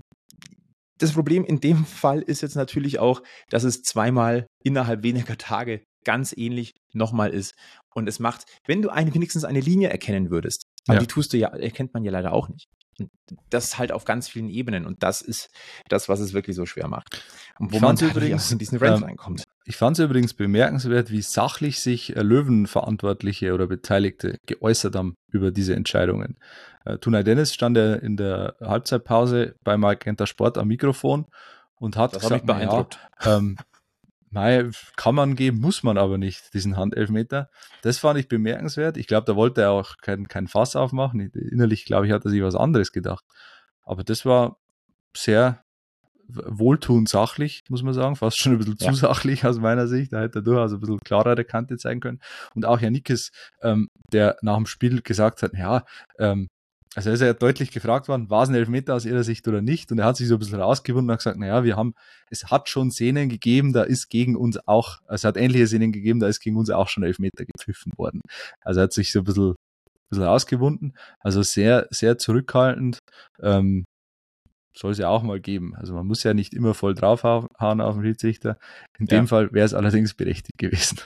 das Problem in dem Fall ist jetzt natürlich auch, dass es zweimal innerhalb weniger Tage ganz ähnlich nochmal ist. Und es macht, wenn du eine, wenigstens eine Linie erkennen würdest, aber ja. die tust du ja, erkennt man ja leider auch nicht. Und das halt auf ganz vielen Ebenen. Und das ist das, was es wirklich so schwer macht. Und wo man übrigens in diesen Rant ähm, reinkommt. Ich fand es übrigens bemerkenswert, wie sachlich sich Löwen-Verantwortliche oder Beteiligte geäußert haben über diese Entscheidungen. Äh, Tunay Dennis stand ja in der Halbzeitpause bei Magenta Sport am Mikrofon und hat das gesagt, hat mich beeindruckt. Ja, ähm, Nein, kann man geben, muss man aber nicht, diesen Handelfmeter. Das fand ich bemerkenswert. Ich glaube, da wollte er auch kein, kein Fass aufmachen. Innerlich, glaube ich, hat er sich was anderes gedacht. Aber das war sehr wohltuend sachlich, muss man sagen. Fast schon ein bisschen ja. zu sachlich aus meiner Sicht. Da hätte er durchaus ein bisschen klarere Kante zeigen können. Und auch Janikis, ähm, der nach dem Spiel gesagt hat, ja, ähm, also er ist ja deutlich gefragt worden, war es ein Elfmeter aus ihrer Sicht oder nicht? Und er hat sich so ein bisschen rausgewunden und hat gesagt, naja, wir haben, es hat schon Szenen gegeben, da ist gegen uns auch, es hat ähnliche Szenen gegeben, da ist gegen uns auch schon Elfmeter gepfiffen worden. Also er hat sich so ein bisschen, ein bisschen rausgewunden. Also sehr, sehr zurückhaltend. Ähm, soll es ja auch mal geben. Also man muss ja nicht immer voll draufhauen auf den Schiedsrichter. In ja. dem Fall wäre es allerdings berechtigt gewesen.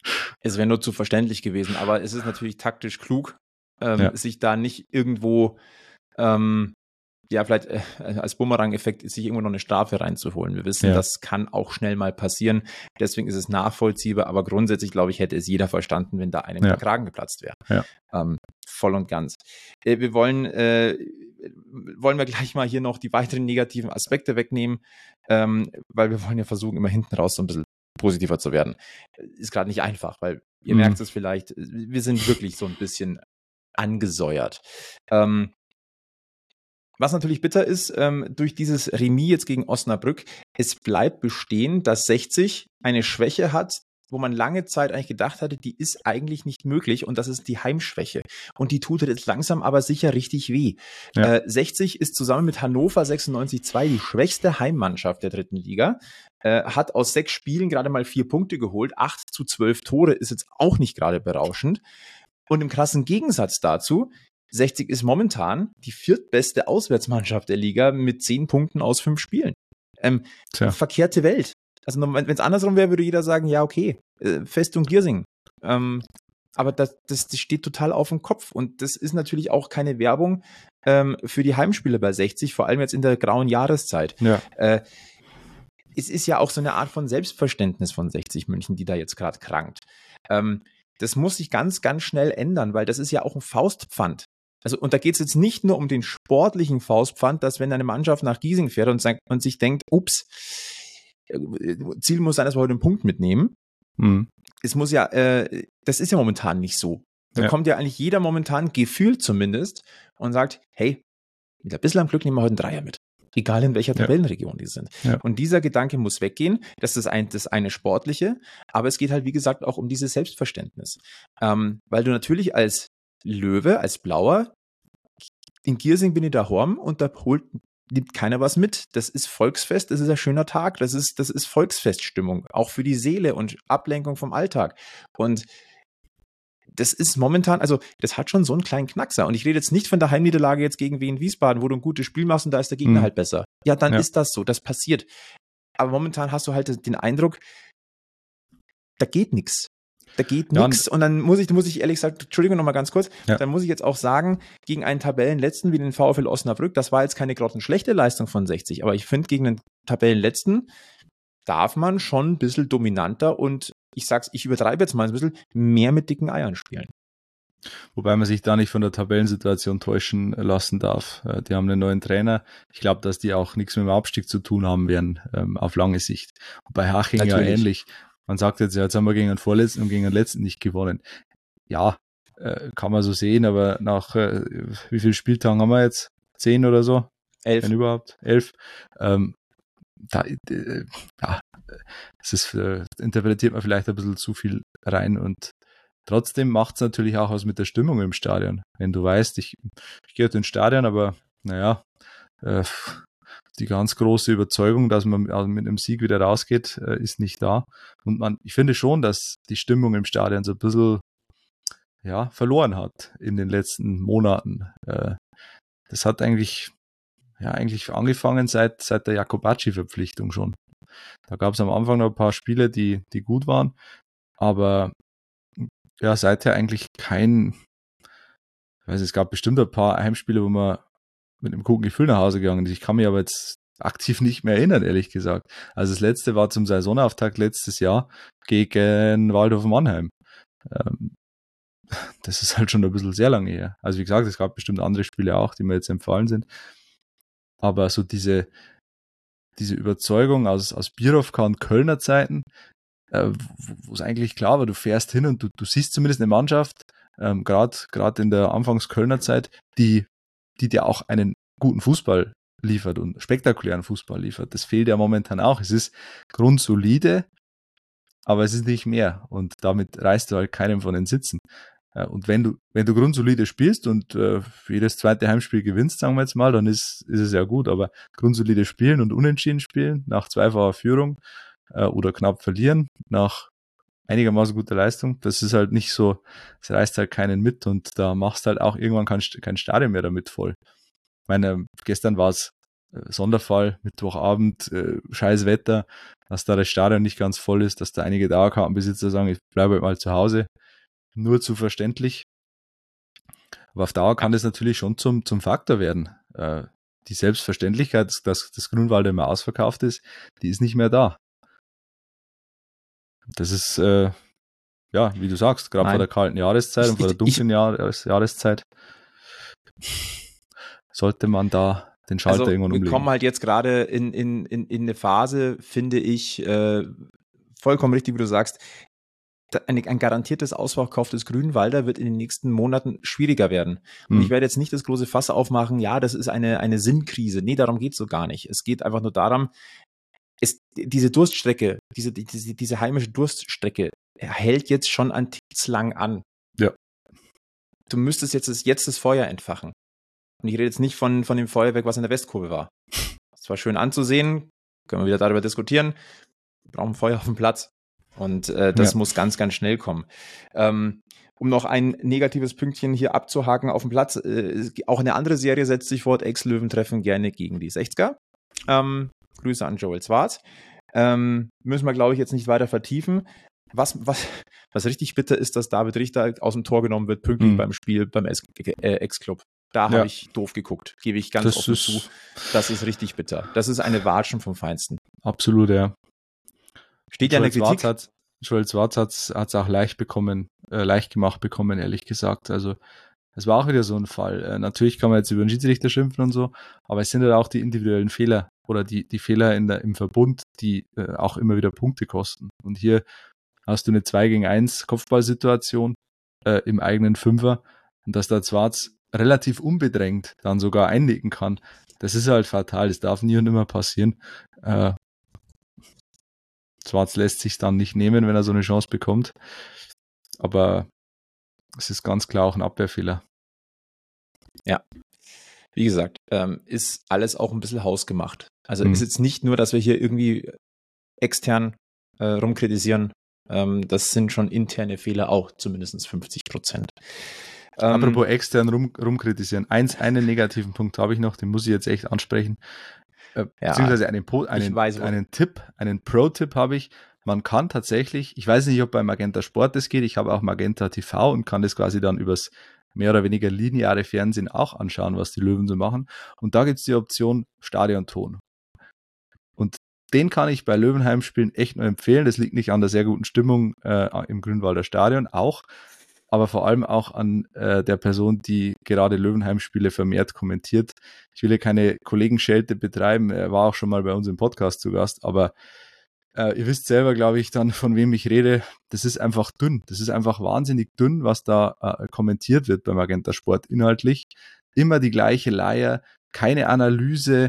Es wäre nur zu verständlich gewesen, aber es ist natürlich taktisch klug, Ähm, ja. sich da nicht irgendwo, ähm, ja, vielleicht äh, als Bumerang-Effekt sich irgendwo noch eine Strafe reinzuholen. Wir wissen, ja. das kann auch schnell mal passieren. Deswegen ist es nachvollziehbar, aber grundsätzlich, glaube ich, hätte es jeder verstanden, wenn da einem ja. der Kragen geplatzt wäre. Ja. Ähm, voll und ganz. Äh, wir wollen, äh, wollen wir gleich mal hier noch die weiteren negativen Aspekte wegnehmen, ähm, weil wir wollen ja versuchen, immer hinten raus so ein bisschen positiver zu werden. Ist gerade nicht einfach, weil ihr mhm. merkt es vielleicht, wir sind wirklich so ein bisschen angesäuert. Ähm, was natürlich bitter ist, ähm, durch dieses Remis jetzt gegen Osnabrück, es bleibt bestehen, dass sechzig eine Schwäche hat, wo man lange Zeit eigentlich gedacht hatte, die ist eigentlich nicht möglich und das ist die Heimschwäche. Und die tut jetzt langsam aber sicher richtig weh. Ja. Äh, sechzig ist zusammen mit Hannover sechsundneunzig zwei die schwächste Heimmannschaft der dritten Liga, äh, hat aus sechs Spielen gerade mal vier Punkte geholt, acht zu zwölf Tore ist jetzt auch nicht gerade berauschend. Und im krassen Gegensatz dazu, sechzig ist momentan die viertbeste Auswärtsmannschaft der Liga mit zehn Punkten aus fünf Spielen. Ähm, verkehrte Welt. Also wenn es andersrum wäre, würde jeder sagen, ja okay, äh, Festung Giersing. Ähm, aber das, das, das steht total auf dem Kopf. Und das ist natürlich auch keine Werbung ähm, für die Heimspiele bei sechzig, vor allem jetzt in der grauen Jahreszeit. Ja. Äh, es ist ja auch so eine Art von Selbstverständnis von sechzig München, die da jetzt gerade krankt. Ähm, Das muss sich ganz, ganz schnell ändern, weil das ist ja auch ein Faustpfand. Also, und da geht es jetzt nicht nur um den sportlichen Faustpfand, dass wenn eine Mannschaft nach Giesing fährt und, sagt, und sich denkt, ups, Ziel muss sein, dass wir heute einen Punkt mitnehmen. Mhm. Es muss ja, äh, das ist ja momentan nicht so. Da ja. kommt ja eigentlich jeder momentan, gefühlt zumindest, und sagt, hey, mit ein bisschen am Glück nehmen wir heute einen Dreier mit. Egal in welcher Tabellenregion die sind. Ja. Und dieser Gedanke muss weggehen. Das ist ein, das eine Sportliche. Aber es geht halt, wie gesagt, auch um dieses Selbstverständnis. Ähm, weil du natürlich als Löwe, als Blauer, in Giersing bin ich daheim und da holt, nimmt keiner was mit. Das ist Volksfest, das ist ein schöner Tag. Das ist, das ist Volksfeststimmung. Auch für die Seele und Ablenkung vom Alltag. Und das ist momentan, also das hat schon so einen kleinen Knackser. Und ich rede jetzt nicht von der Heimniederlage jetzt gegen Wien Wiesbaden, wo du ein gutes Spiel machst und da ist der Gegner mhm. halt besser. Ja, dann ja. ist das so, das passiert. Aber momentan hast du halt den Eindruck, da geht nichts. Da geht ja, nichts. Und dann muss ich, muss ich ehrlich sagen, Entschuldigung nochmal ganz kurz, ja. dann muss ich jetzt auch sagen, gegen einen Tabellenletzten wie den VfL Osnabrück, das war jetzt keine grottenschlechte Leistung von sechzig, aber ich finde, gegen einen Tabellenletzten darf man schon ein bisschen dominanter und ich sag's, ich übertreibe jetzt mal ein bisschen, mehr mit dicken Eiern spielen. Wobei man sich da nicht von der Tabellensituation täuschen lassen darf. Die haben einen neuen Trainer. Ich glaube, dass die auch nichts mit dem Abstieg zu tun haben werden, ähm, auf lange Sicht. Und bei Haching Natürlich. ja ähnlich. Man sagt jetzt, ja, jetzt haben wir gegen den Vorletzten und gegen den Letzten nicht gewonnen. Ja, äh, kann man so sehen, aber nach äh, wie vielen Spieltagen haben wir jetzt? Zehn oder so? Elf. Wenn überhaupt? Elf. Ähm, da, äh, ja, das ist, äh, interpretiert man vielleicht ein bisschen zu viel rein und Trotzdem macht es natürlich auch was mit der Stimmung im Stadion. Wenn du weißt, ich, ich gehe jetzt ins Stadion, aber naja, äh, die ganz große Überzeugung, dass man mit einem Sieg wieder rausgeht, äh, ist nicht da. Und man, ich finde schon, dass die Stimmung im Stadion so ein bisschen ja, verloren hat in den letzten Monaten. Äh, das hat eigentlich, ja, eigentlich angefangen seit, seit der Jacobacci-Verpflichtung schon. Da gab es am Anfang noch ein paar Spiele, die, die gut waren, aber ja, seither eigentlich kein, ich weiß, es gab bestimmt ein paar Heimspiele, wo man mit einem guten Gefühl nach Hause gegangen ist. Ich kann mich aber jetzt aktiv nicht mehr erinnern, ehrlich gesagt. Also das letzte war zum Saisonauftakt letztes Jahr gegen Waldhof Mannheim. Ähm, das ist halt schon ein bisschen sehr lange her. Also wie gesagt, es gab bestimmt andere Spiele auch, die mir jetzt empfallen sind. Aber so diese, diese Überzeugung aus, aus Bierovka und Kölner Zeiten, äh, wo es eigentlich klar war, du fährst hin und du, du siehst zumindest eine Mannschaft, ähm, gerade gerade in der Anfangs-Kölner Zeit, die, die dir auch einen guten Fußball liefert und spektakulären Fußball liefert. Das fehlt ja momentan auch. Es ist grundsolide, aber es ist nicht mehr und damit reißt du halt keinem von den Sitzen. Und wenn du, wenn du grundsolide spielst und äh, jedes zweite Heimspiel gewinnst, sagen wir jetzt mal, dann ist, ist es ja gut, aber grundsolide spielen und unentschieden spielen nach zweifacher Führung äh, oder knapp verlieren nach einigermaßen guter Leistung, das ist halt nicht so, das reißt halt keinen mit und da machst halt auch irgendwann kein, kein Stadion mehr damit voll. Ich meine, gestern war es äh, Sonderfall, Mittwochabend, äh, scheiß Wetter, dass da das Stadion nicht ganz voll ist, dass da einige Dauerkartenbesitzer sagen, ich bleibe halt mal zu Hause. Nur zu verständlich. Aber auf Dauer kann das natürlich schon zum, zum Faktor werden. Äh, die Selbstverständlichkeit, dass das Grünwalder immer ausverkauft ist, die ist nicht mehr da. Das ist, äh, ja, wie du sagst, gerade vor der kalten Jahreszeit ich, und vor der dunklen ich, Jahres, Jahreszeit sollte man da den Schalter also irgendwann umlegen. Wir kommen halt jetzt gerade in, in, in, in eine Phase, finde ich, äh, vollkommen richtig, wie du sagst, Ein, ein garantiertes Ausverkauf des Grünwalder wird in den nächsten Monaten schwieriger werden. Und hm. ich werde jetzt nicht das große Fass aufmachen, ja, das ist eine, eine Sinnkrise. Nee, darum geht's so gar nicht. Es geht einfach nur darum, es, diese Durststrecke, diese, diese, diese heimische Durststrecke hält jetzt schon an lang an. Ja. Du müsstest jetzt das, jetzt das Feuer entfachen. Und ich rede jetzt nicht von, von dem Feuerwerk, was in der Westkurve war. Das war schön anzusehen, können wir wieder darüber diskutieren. Wir brauchen Feuer auf dem Platz. Und äh, das ja. muss ganz, ganz schnell kommen. Ähm, um noch ein negatives Pünktchen hier abzuhaken auf dem Platz, äh, auch eine andere Serie setzt sich fort, Ex-Löwen treffen gerne gegen die sechziger. Ähm, Grüße an Joel Zwarz. Ähm, müssen wir, glaube ich, jetzt nicht weiter vertiefen. Was, was, was richtig bitter ist, dass David Richter aus dem Tor genommen wird, pünktlich mhm. beim Spiel beim Ex-Club. Da ja. habe ich doof geguckt, gebe ich ganz das offen ist, zu. Das ist richtig bitter. Das ist eine Watschen vom Feinsten. Absolut, ja. Steht ja in der Kritik. Hat, Joel Zwarz hat es auch leicht bekommen, äh, leicht gemacht bekommen, ehrlich gesagt. Also es war auch wieder so ein Fall. Äh, natürlich kann man jetzt über den Schiedsrichter schimpfen und so, aber es sind halt auch die individuellen Fehler oder die, die Fehler in der, im Verbund, die äh, auch immer wieder Punkte kosten. Und hier hast du eine zwei gegen eins Kopfballsituation äh, im eigenen Fünfer und dass der Zwarz relativ unbedrängt dann sogar einnicken kann, das ist halt fatal. Das darf nie und immer passieren. Äh, Zwarz lässt sich dann nicht nehmen, wenn er so eine Chance bekommt. Aber es ist ganz klar auch ein Abwehrfehler. Ja, wie gesagt, ähm, ist alles auch ein bisschen hausgemacht. Also Mhm. ist jetzt nicht nur, dass wir hier irgendwie extern äh, rumkritisieren. Ähm, das sind schon interne Fehler auch, zumindest fünfzig Prozent. Ähm, Apropos extern rum, rumkritisieren. Eins, einen negativen Punkt habe ich noch, den muss ich jetzt echt ansprechen. Äh, Ja, beziehungsweise einen, Po- einen, weiß, wo- einen Tipp, einen Pro-Tipp habe ich. Man kann tatsächlich, ich weiß nicht, ob bei Magenta Sport das geht, ich habe auch Magenta T V und kann das quasi dann übers mehr oder weniger lineare Fernsehen auch anschauen, was die Löwen so machen. Und da gibt es die Option Stadionton. Und den kann ich bei Löwenheim-Spielen echt nur empfehlen. Das liegt nicht an der sehr guten Stimmung äh, im Grünwalder Stadion, auch, aber vor allem auch an äh, der Person, die gerade Löwenheim-Spiele vermehrt kommentiert. Ich will hier keine Kollegenschelte betreiben, er war auch schon mal bei uns im Podcast zu Gast, aber äh, ihr wisst selber, glaube ich, dann, von wem ich rede. Das ist einfach dünn. Das ist einfach wahnsinnig dünn, was da äh, kommentiert wird beim Magenta Sport inhaltlich. Immer die gleiche Leier, keine Analyse,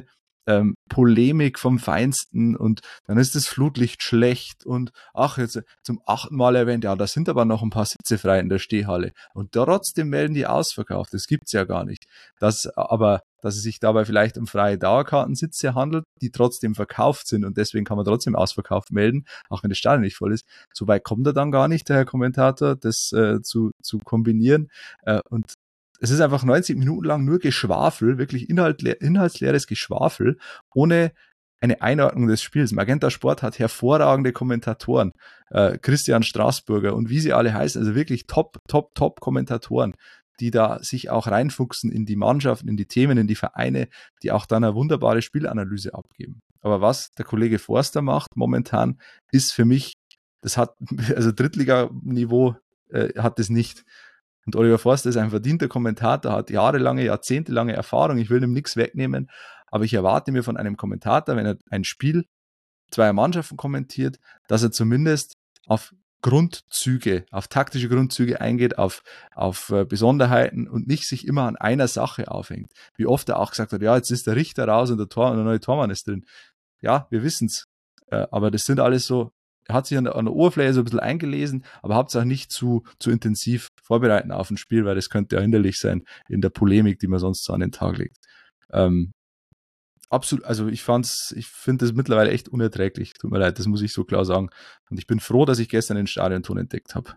ähm, Polemik vom Feinsten und dann ist das Flutlicht schlecht und ach, jetzt zum achten Mal erwähnt, ja, da sind aber noch ein paar Sitze frei in der Stehhalle und trotzdem melden die ausverkauft. Das gibt's ja gar nicht. Das, aber, dass es sich dabei vielleicht um freie Dauerkartensitze handelt, die trotzdem verkauft sind und deswegen kann man trotzdem ausverkauft melden, auch wenn das Stadion nicht voll ist. So weit kommt er dann gar nicht, der Herr Kommentator, das äh, zu, zu kombinieren. Äh, und es ist einfach neunzig Minuten lang nur Geschwafel, wirklich inhaltleer, inhaltsleeres Geschwafel, ohne eine Einordnung des Spiels. Magenta Sport hat hervorragende Kommentatoren, äh, Christian Straßburger und wie sie alle heißen, also wirklich top, top, top Kommentatoren, die da sich auch reinfuchsen in die Mannschaften, in die Themen, in die Vereine, die auch dann eine wunderbare Spielanalyse abgeben. Aber was der Kollege Forster macht momentan, ist für mich, das hat, also Drittliganiveau äh, hat es nicht. Und Oliver Forster ist ein verdienter Kommentator, hat jahrelange, jahrzehntelange Erfahrung. Ich will ihm nichts wegnehmen, aber ich erwarte mir von einem Kommentator, wenn er ein Spiel zweier Mannschaften kommentiert, dass er zumindest auf Grundzüge, auf taktische Grundzüge eingeht, auf, auf Besonderheiten und nicht sich immer an einer Sache aufhängt. Wie oft er auch gesagt hat, ja, jetzt ist der Richter raus und der, Tor, und der neue Tormann ist drin. Ja, wir wissen's. Aber das sind alles so, er hat sich an der, an der Oberfläche so ein bisschen eingelesen, aber Hauptsache nicht zu, zu intensiv vorbereiten auf ein Spiel, weil das könnte ja hinderlich sein in der Polemik, die man sonst so an den Tag legt. Ähm, absolut, also ich fand's, ich finde das mittlerweile echt unerträglich. Tut mir leid, das muss ich so klar sagen. Und ich bin froh, dass ich gestern den Stadionton entdeckt habe.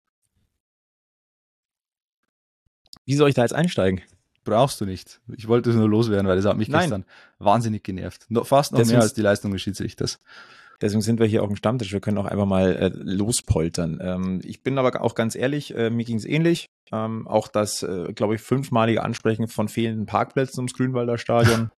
Wie soll ich da jetzt einsteigen? Brauchst du nicht. Ich wollte es nur loswerden, weil das hat mich Nein. gestern wahnsinnig genervt. No, fast noch Deswegen mehr als die Leistung des Schiedsrichters. Deswegen sind wir hier auf dem Stammtisch. Wir können auch einfach mal äh, lospoltern. Ähm, ich bin aber auch ganz ehrlich, äh, mir ging es ähnlich. Ähm, auch das, äh, glaube ich, fünfmalige Ansprechen von fehlenden Parkplätzen ums Grünwalder Stadion.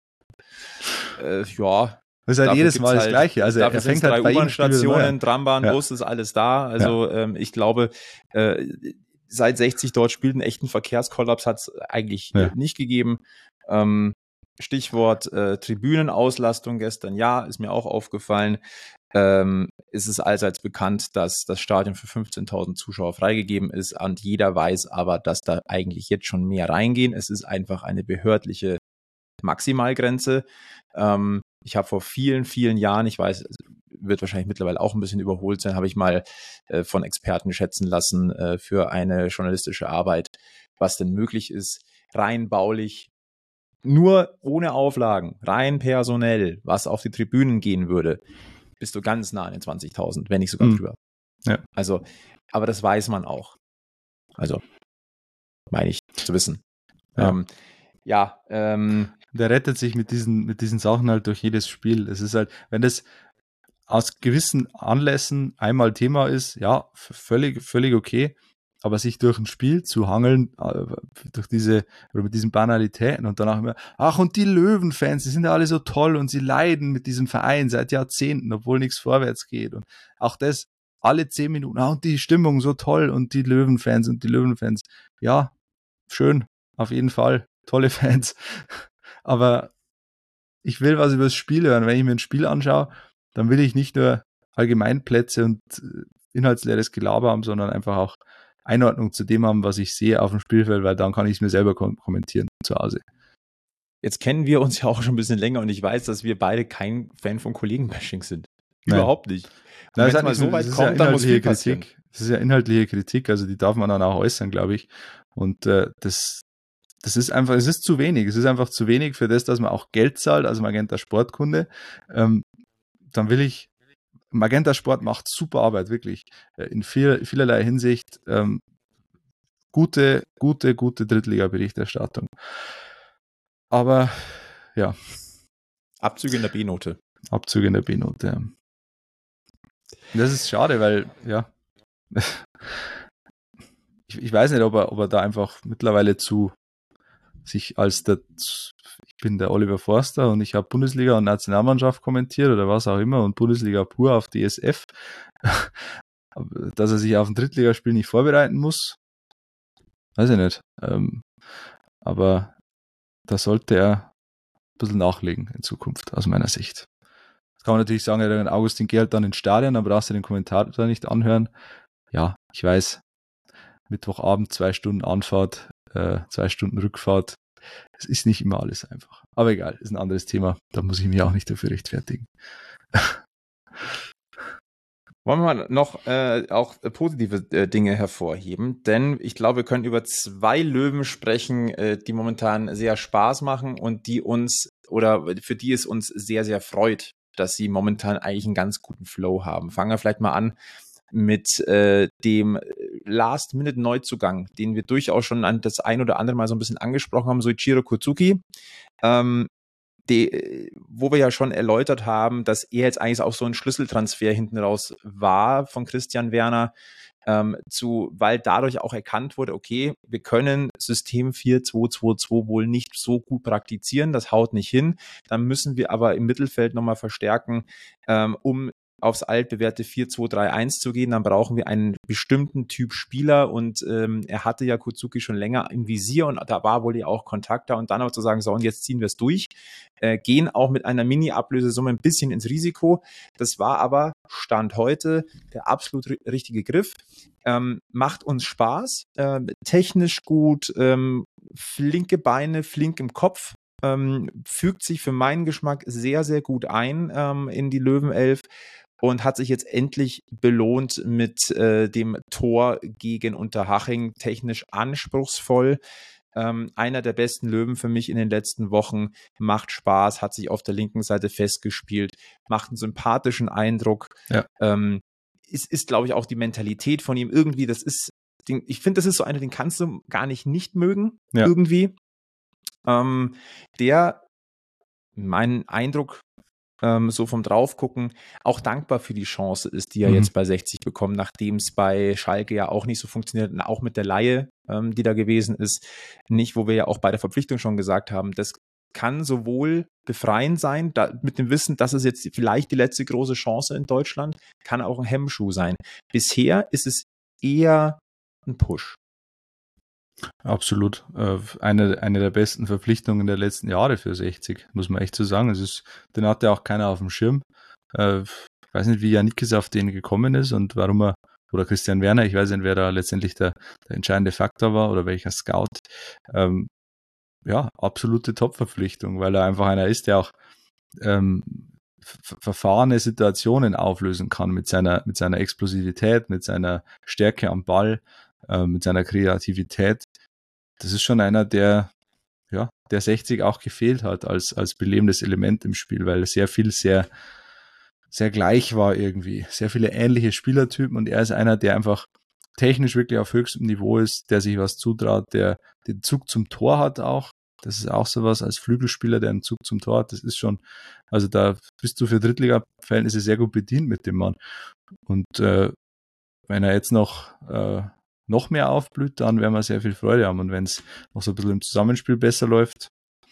äh, ja. Das ist halt jedes Mal das halt, Gleiche. Also er fängt halt bei U-Bahn-Stationen, Trambahn, ja. Bus, ist alles da. Also ja. ähm, ich glaube, äh, seit sechzig dort spielt, einen echten Verkehrskollaps hat es eigentlich ja. nicht gegeben. Ähm, Stichwort äh, Tribünenauslastung gestern, ja, ist mir auch aufgefallen. Ähm, es ist allseits bekannt, dass das Stadion für fünfzehntausend Zuschauer freigegeben ist und jeder weiß aber, dass da eigentlich jetzt schon mehr reingehen. Es ist einfach eine behördliche Maximalgrenze. Ähm, ich habe vor vielen, vielen Jahren, ich weiß, wird wahrscheinlich mittlerweile auch ein bisschen überholt sein, habe ich mal äh, von Experten schätzen lassen äh, für eine journalistische Arbeit, was denn möglich ist, rein baulich, nur ohne Auflagen, rein personell, was auf die Tribünen gehen würde, bist du ganz nah an den zwanzigtausend, wenn nicht sogar drüber. Ja. Also, aber das weiß man auch. Also, meine ich zu wissen. Ja, ähm, ja ähm, der rettet sich mit diesen, mit diesen Sachen halt durch jedes Spiel. Es ist halt, wenn das aus gewissen Anlässen einmal Thema ist, ja, völlig, völlig okay. Aber sich durch ein Spiel zu hangeln, durch diese, oder mit diesen Banalitäten und danach immer, ach, und die Löwenfans, die sind ja alle so toll und sie leiden mit diesem Verein seit Jahrzehnten, obwohl nichts vorwärts geht. Und auch das, alle zehn Minuten, ah, und die Stimmung so toll und die Löwenfans und die Löwenfans. Ja, schön, auf jeden Fall, tolle Fans. Aber ich will was über das Spiel hören. Wenn ich mir ein Spiel anschaue, dann will ich nicht nur Allgemeinplätze und inhaltsleeres Gelaber haben, sondern einfach auch Einordnung zu dem haben, was ich sehe auf dem Spielfeld, weil dann kann ich es mir selber kom- kommentieren zu Hause. Jetzt kennen wir uns ja auch schon ein bisschen länger und ich weiß, dass wir beide kein Fan von Kollegenbashing sind. Nein. Überhaupt nicht. Nein, wenn es mal so weit kommt, ja dann muss viel passieren. Kritik. Das ist ja inhaltliche Kritik, also die darf man dann auch äußern, glaube ich. Und äh, das, das ist einfach, es ist zu wenig. Es ist einfach zu wenig für das, dass man auch Geld zahlt, also Magenta Sportkunde. Ähm, dann will ich Magenta Sport macht super Arbeit, wirklich. In viel, vielerlei Hinsicht ähm, gute, gute, gute Drittliga-Berichterstattung. Aber ja. Abzüge in der B-Note. Abzüge in der B-Note, ja. Das ist schade, weil, ja, ich, ich weiß nicht, ob er, ob er da einfach mittlerweile zu sich als der, ich bin der Oliver Forster und ich habe Bundesliga und Nationalmannschaft kommentiert oder was auch immer und Bundesliga pur auf D S F, dass er sich auf ein Drittligaspiel nicht vorbereiten muss, weiß ich nicht. Ähm, aber da sollte er ein bisschen nachlegen in Zukunft, aus meiner Sicht. Das kann man natürlich sagen, ja, dann Augustin Gerhardt dann ins Stadion, dann brauchst du den Kommentator nicht anhören. Ja, ich weiß, Mittwochabend, zwei Stunden Anfahrt, äh, zwei Stunden Rückfahrt, es ist nicht immer alles einfach. Aber egal, ist ein anderes Thema. Da muss ich mich auch nicht dafür rechtfertigen. Wollen wir mal noch äh, auch positive äh, Dinge hervorheben, denn ich glaube, wir können über zwei Löwen sprechen, äh, die momentan sehr Spaß machen und die uns oder für die es uns sehr, sehr freut, dass sie momentan eigentlich einen ganz guten Flow haben. Fangen wir vielleicht mal an mit äh, dem Last-Minute-Neuzugang, den wir durchaus schon an das ein oder andere Mal so ein bisschen angesprochen haben, Soichiro Kozuki. Ähm, Die, wo wir ja schon erläutert haben, dass er jetzt eigentlich auch so ein Schlüsseltransfer hinten raus war von Christian Werner, ähm, zu, weil dadurch auch erkannt wurde, okay, wir können System vier zwei zwei zwei wohl nicht so gut praktizieren, das haut nicht hin, dann müssen wir aber im Mittelfeld nochmal verstärken, ähm, um aufs altbewährte vier zwei drei eins zu gehen, dann brauchen wir einen bestimmten Typ Spieler und ähm, er hatte ja Kozuki schon länger im Visier und da war wohl ja auch Kontakt da und dann auch zu sagen, so und jetzt ziehen wir es durch, äh, gehen auch mit einer Mini-Ablösesumme ein bisschen ins Risiko. Das war aber Stand heute der absolut ri- richtige Griff. Ähm, macht uns Spaß, ähm, technisch gut, ähm, flinke Beine, flink im Kopf, ähm, fügt sich für meinen Geschmack sehr, sehr gut ein ähm, in die Löwenelf. Und hat sich jetzt endlich belohnt mit äh, dem Tor gegen Unterhaching. Technisch anspruchsvoll. Ähm, einer der besten Löwen für mich in den letzten Wochen. Macht Spaß, hat sich auf der linken Seite festgespielt, macht einen sympathischen Eindruck. Ja. Ähm, ist, ist glaube ich, auch die Mentalität von ihm irgendwie, das ist, den, ich finde, das ist so einer, den kannst du gar nicht nicht mögen, Ja. irgendwie. Ähm, der, mein Eindruck, Ähm, so vom Draufgucken, auch dankbar für die Chance ist, die er Mhm. jetzt bei sechzig bekommt, nachdem es bei Schalke ja auch nicht so funktioniert und auch mit der Leihe, ähm, die da gewesen ist, nicht, wo wir ja auch bei der Verpflichtung schon gesagt haben, das kann sowohl befreiend sein, da, mit dem Wissen, das ist jetzt vielleicht die letzte große Chance in Deutschland, kann auch ein Hemmschuh sein. Bisher ist es eher ein Push. Absolut. Äh, eine, eine der besten Verpflichtungen der letzten Jahre für sechzig, muss man echt so sagen. Es ist, den hatte auch keiner auf dem Schirm. Äh, ich weiß nicht, wie Janikis auf den gekommen ist und warum er, oder Christian Werner, ich weiß nicht, wer da letztendlich der, der entscheidende Faktor war oder welcher Scout. Ähm, ja, absolute Top-Verpflichtung, weil er einfach einer ist, der auch ähm, ver- verfahrene Situationen auflösen kann mit seiner, mit seiner Explosivität, mit seiner Stärke am Ball, äh, mit seiner Kreativität. Das ist schon einer, der, ja, der sechzig auch gefehlt hat als, als belebendes Element im Spiel, weil sehr viel sehr, sehr gleich war irgendwie. Sehr viele ähnliche Spielertypen und er ist einer, der einfach technisch wirklich auf höchstem Niveau ist, der sich was zutraut, der den Zug zum Tor hat auch. Das ist auch sowas als Flügelspieler, der einen Zug zum Tor hat. Das ist schon, also da bist du für Drittliga-Verhältnisse sehr gut bedient mit dem Mann. Und äh, wenn er jetzt noch äh, noch mehr aufblüht, dann werden wir sehr viel Freude haben. Und wenn es noch so ein bisschen im Zusammenspiel besser läuft,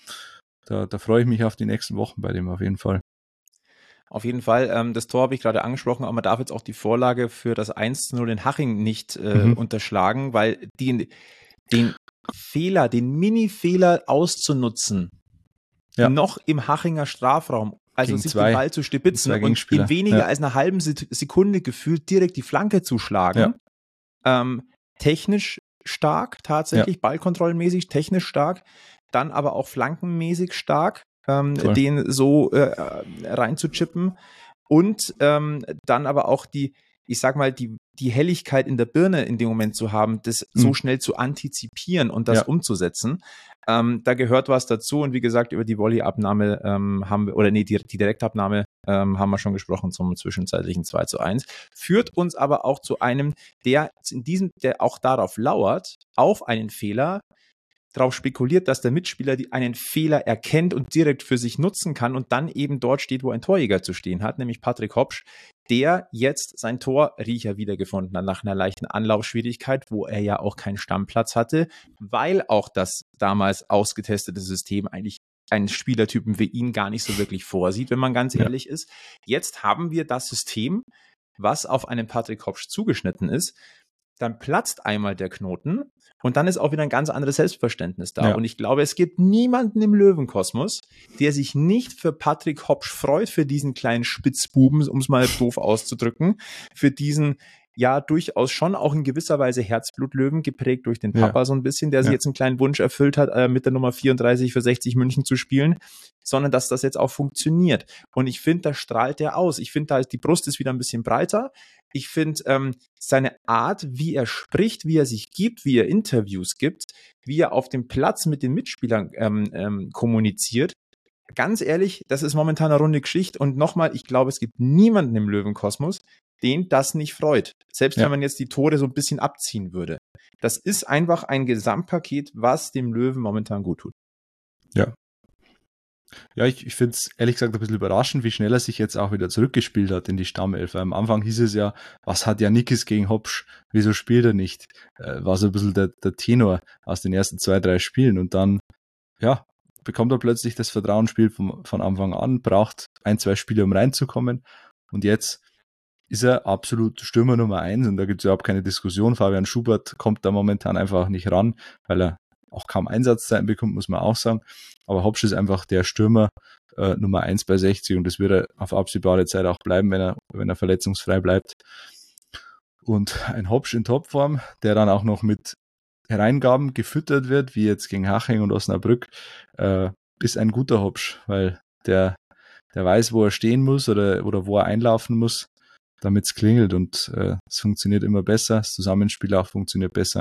da, da freue ich mich auf die nächsten Wochen bei dem auf jeden Fall. Auf jeden Fall, ähm, das Tor habe ich gerade angesprochen, aber man darf jetzt auch die Vorlage für das eins zu null in Haching nicht äh, Mhm. unterschlagen, weil die, den Fehler, den Mini-Fehler auszunutzen, Ja. noch im Hachinger Strafraum, also Gegen sich zwei- den Ball zu stibitzen zwei und Gegenspieler. in weniger Ja. als einer halben Se- Sekunde gefühlt direkt die Flanke zu schlagen. Ähm, technisch stark, tatsächlich, ballkontrollmäßig, technisch stark, dann aber auch flankenmäßig stark, ähm, Voll. den so äh, reinzuchippen und ähm, dann aber auch die, ich sag mal, die, die Helligkeit in der Birne in dem Moment zu haben, das Mhm. so schnell zu antizipieren und das Ja. umzusetzen. Ähm, da gehört was dazu und wie gesagt, über die Volley-Abnahme ähm, haben wir, oder nee, die, die Direktabnahme ähm, haben wir schon gesprochen zum zwischenzeitlichen zwei zu eins. Führt uns aber auch zu einem, der in diesem, der auch darauf lauert, auf einen Fehler, darauf spekuliert, dass der Mitspieler die, einen Fehler erkennt und direkt für sich nutzen kann und dann eben dort steht, wo ein Torjäger zu stehen hat, nämlich Patrick Hopsch, der jetzt sein Torriecher wiedergefunden hat nach einer leichten Anlaufschwierigkeit, wo er ja auch keinen Stammplatz hatte, weil auch das damals ausgetestete System eigentlich einen Spielertypen wie ihn gar nicht so wirklich vorsieht, wenn man ganz Ja. ehrlich ist. Jetzt haben wir das System, was auf einen Patrick Hopsch zugeschnitten ist. Dann platzt einmal der Knoten und dann ist auch wieder ein ganz anderes Selbstverständnis da. Ja. Und ich glaube, es gibt niemanden im Löwenkosmos, der sich nicht für Patrick Hopsch freut, für diesen kleinen Spitzbuben, um es mal doof auszudrücken, für diesen ja durchaus schon auch in gewisser Weise Herzblutlöwen, geprägt durch den Papa ja. so ein bisschen, der sich ja. jetzt einen kleinen Wunsch erfüllt hat, äh, mit der Nummer vierunddreißig für sechzig München zu spielen, sondern dass das jetzt auch funktioniert. Und ich finde, da strahlt er aus. Ich finde, da ist die Brust ist wieder ein bisschen breiter. Ich finde, ähm, seine Art, wie er spricht, wie er sich gibt, wie er Interviews gibt, wie er auf dem Platz mit den Mitspielern ähm, ähm, kommuniziert, ganz ehrlich, das ist momentan eine runde Geschichte. Und nochmal, ich glaube, es gibt niemanden im Löwenkosmos, den das nicht freut. Selbst ja. wenn man jetzt die Tore so ein bisschen abziehen würde. Das ist einfach ein Gesamtpaket, was dem Löwen momentan gut tut. Ja. Ja, ich, ich finde es ehrlich gesagt ein bisschen überraschend, wie schnell er sich jetzt auch wieder zurückgespielt hat in die Stammelf. Am Anfang hieß es ja, was hat Janikis gegen Hopsch? Wieso spielt er nicht? Äh, war so ein bisschen der, der Tenor aus den ersten zwei, drei Spielen. Und dann, ja, bekommt er plötzlich das Vertrauensspiel von, von Anfang an, braucht ein, zwei Spiele, um reinzukommen. Und jetzt ist er absolut Stürmer Nummer eins und da gibt es überhaupt keine Diskussion. Fabian Schubert kommt da momentan einfach nicht ran, weil er auch kaum Einsatzzeiten bekommt, muss man auch sagen. Aber Hopsch ist einfach der Stürmer äh, Nummer eins bei sechzig und das wird er auf absehbare Zeit auch bleiben, wenn er, wenn er verletzungsfrei bleibt. Und ein Hopsch in Topform, der dann auch noch mit Hereingaben gefüttert wird, wie jetzt gegen Haching und Osnabrück, äh, ist ein guter Hopsch, weil der, der weiß, wo er stehen muss oder, oder wo er einlaufen muss, damit es klingelt und äh, es funktioniert immer besser, das Zusammenspiel auch funktioniert besser.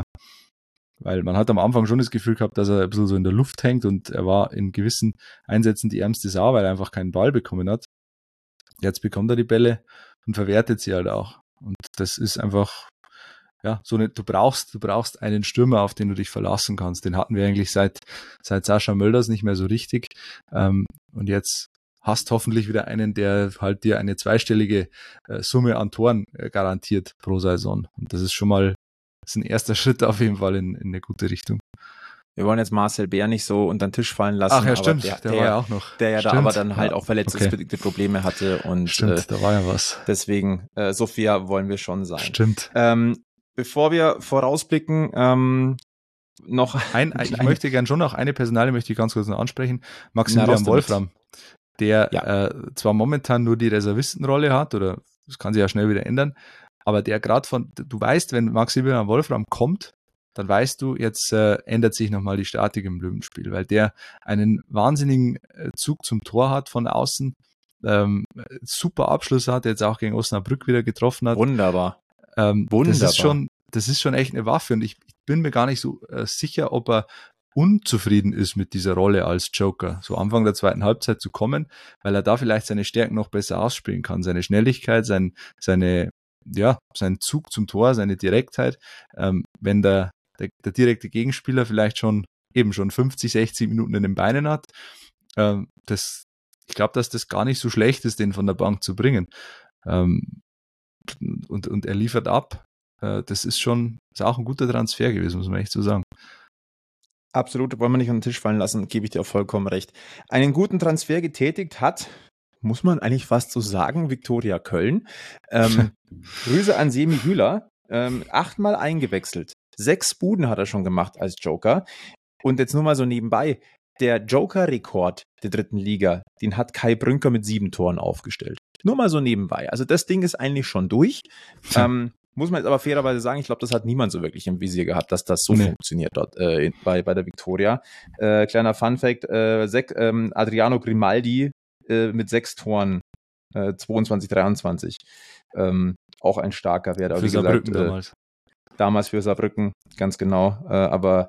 Weil man hat am Anfang schon das Gefühl gehabt, dass er ein bisschen so in der Luft hängt und er war in gewissen Einsätzen die ärmste Sau, weil er einfach keinen Ball bekommen hat. Jetzt bekommt er die Bälle und verwertet sie halt auch. Und das ist einfach, ja, so eine, du brauchst, du brauchst einen Stürmer, auf den du dich verlassen kannst. Den hatten wir eigentlich seit, seit Sascha Mölders nicht mehr so richtig. Ähm, und jetzt hast hoffentlich wieder einen, der halt dir eine zweistellige äh, Summe an Toren äh, garantiert pro Saison. Und das ist schon mal, das ist ein erster Schritt auf jeden Fall in, in eine gute Richtung. Wir wollen jetzt Marcel Bär nicht so unter den Tisch fallen lassen. Ach ja, stimmt, der, der, der war ja auch noch. Der ja stimmt. da aber dann halt ja. auch verletzungsbedingte okay. Probleme hatte. Und, stimmt, äh, da war ja was. Deswegen, äh, so fair wollen wir schon sein. Stimmt. Ähm, bevor wir vorausblicken, ähm, noch ein, ein ich möchte gern schon noch eine Personalie möchte ich ganz kurz noch ansprechen. Maximilian Wolfram, der ja. äh, zwar momentan nur die Reservistenrolle hat, oder das kann sich ja schnell wieder ändern, aber der gerade von, du weißt, wenn Maximilian Wolfram kommt, dann weißt du, jetzt äh, ändert sich nochmal die Statik im Löwenspiel, weil der einen wahnsinnigen äh, Zug zum Tor hat von außen, ähm, super Abschluss hat, jetzt auch gegen Osnabrück wieder getroffen hat. Wunderbar. Ähm, Wunderbar. Das ist schon, das ist schon echt eine Waffe und ich, ich bin mir gar nicht so äh, sicher, ob er unzufrieden ist mit dieser Rolle als Joker, so Anfang der zweiten Halbzeit zu kommen, weil er da vielleicht seine Stärken noch besser ausspielen kann, seine Schnelligkeit, sein, seine, ja, sein Zug zum Tor, seine Direktheit, ähm, wenn der, der, der direkte Gegenspieler vielleicht schon eben schon fünfzig, sechzig Minuten in den Beinen hat, ähm, das, ich glaube, dass das gar nicht so schlecht ist, den von der Bank zu bringen, ähm, und, und er liefert ab, äh, das ist schon, ist auch ein guter Transfer gewesen, muss man echt so sagen. Absolut, wollen wir nicht unter den Tisch fallen lassen, gebe ich dir auch vollkommen recht. Einen guten Transfer getätigt hat, muss man eigentlich fast so sagen, Viktoria Köln. Ähm, Grüße an Semi Güler, ähm, achtmal eingewechselt. Sechs Buden hat er schon gemacht als Joker. Und jetzt nur mal so nebenbei, der Joker-Rekord der dritten Liga, den hat Kai Brünker mit sieben Toren aufgestellt. Nur mal so nebenbei. Also das Ding ist eigentlich schon durch. Ähm, Muss man jetzt aber fairerweise sagen, ich glaube, das hat niemand so wirklich im Visier gehabt, dass das so nee. funktioniert dort äh, bei, bei der Viktoria. Äh, kleiner Funfact, äh, Sek, ähm, Adriano Grimaldi äh, mit sechs Toren, äh, zweiundzwanzig dreiundzwanzig. Ähm, auch ein starker Wert. Für wie Saarbrücken gesagt, damals. Äh, damals für Saarbrücken, ganz genau. Äh, aber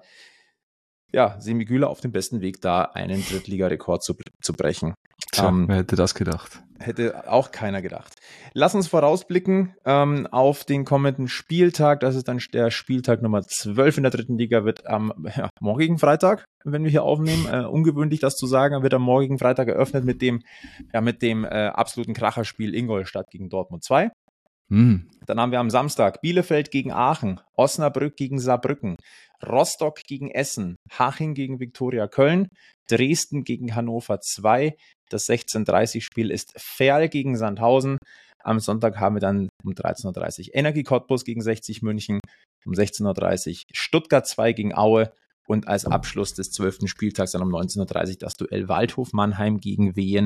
ja, Semi Güler auf dem besten Weg, da einen Drittligarekord zu, zu brechen. Tja, ähm, wer hätte das gedacht? Hätte auch keiner gedacht. Lass uns vorausblicken ähm, auf den kommenden Spieltag. Das ist dann der Spieltag Nummer zwölf in der dritten Liga, wird am ja, morgigen Freitag, wenn wir hier aufnehmen, äh, ungewöhnlich das zu sagen, wird am morgigen Freitag eröffnet mit dem, ja, mit dem äh, absoluten Kracherspiel Ingolstadt gegen Dortmund zwei. Hm. Dann haben wir am Samstag Bielefeld gegen Aachen, Osnabrück gegen Saarbrücken, Rostock gegen Essen, Haching gegen Viktoria Köln, Dresden gegen Hannover zwei. Das sechzehn Uhr dreißig Spiel ist Ferl gegen Sandhausen. Am Sonntag haben wir dann um dreizehn Uhr dreißig Energie Cottbus gegen sechzig München, um sechzehn Uhr dreißig Stuttgart zwei gegen Aue und als Abschluss des zwölften Spieltags dann um neunzehn Uhr dreißig das Duell Waldhof Mannheim gegen Wien.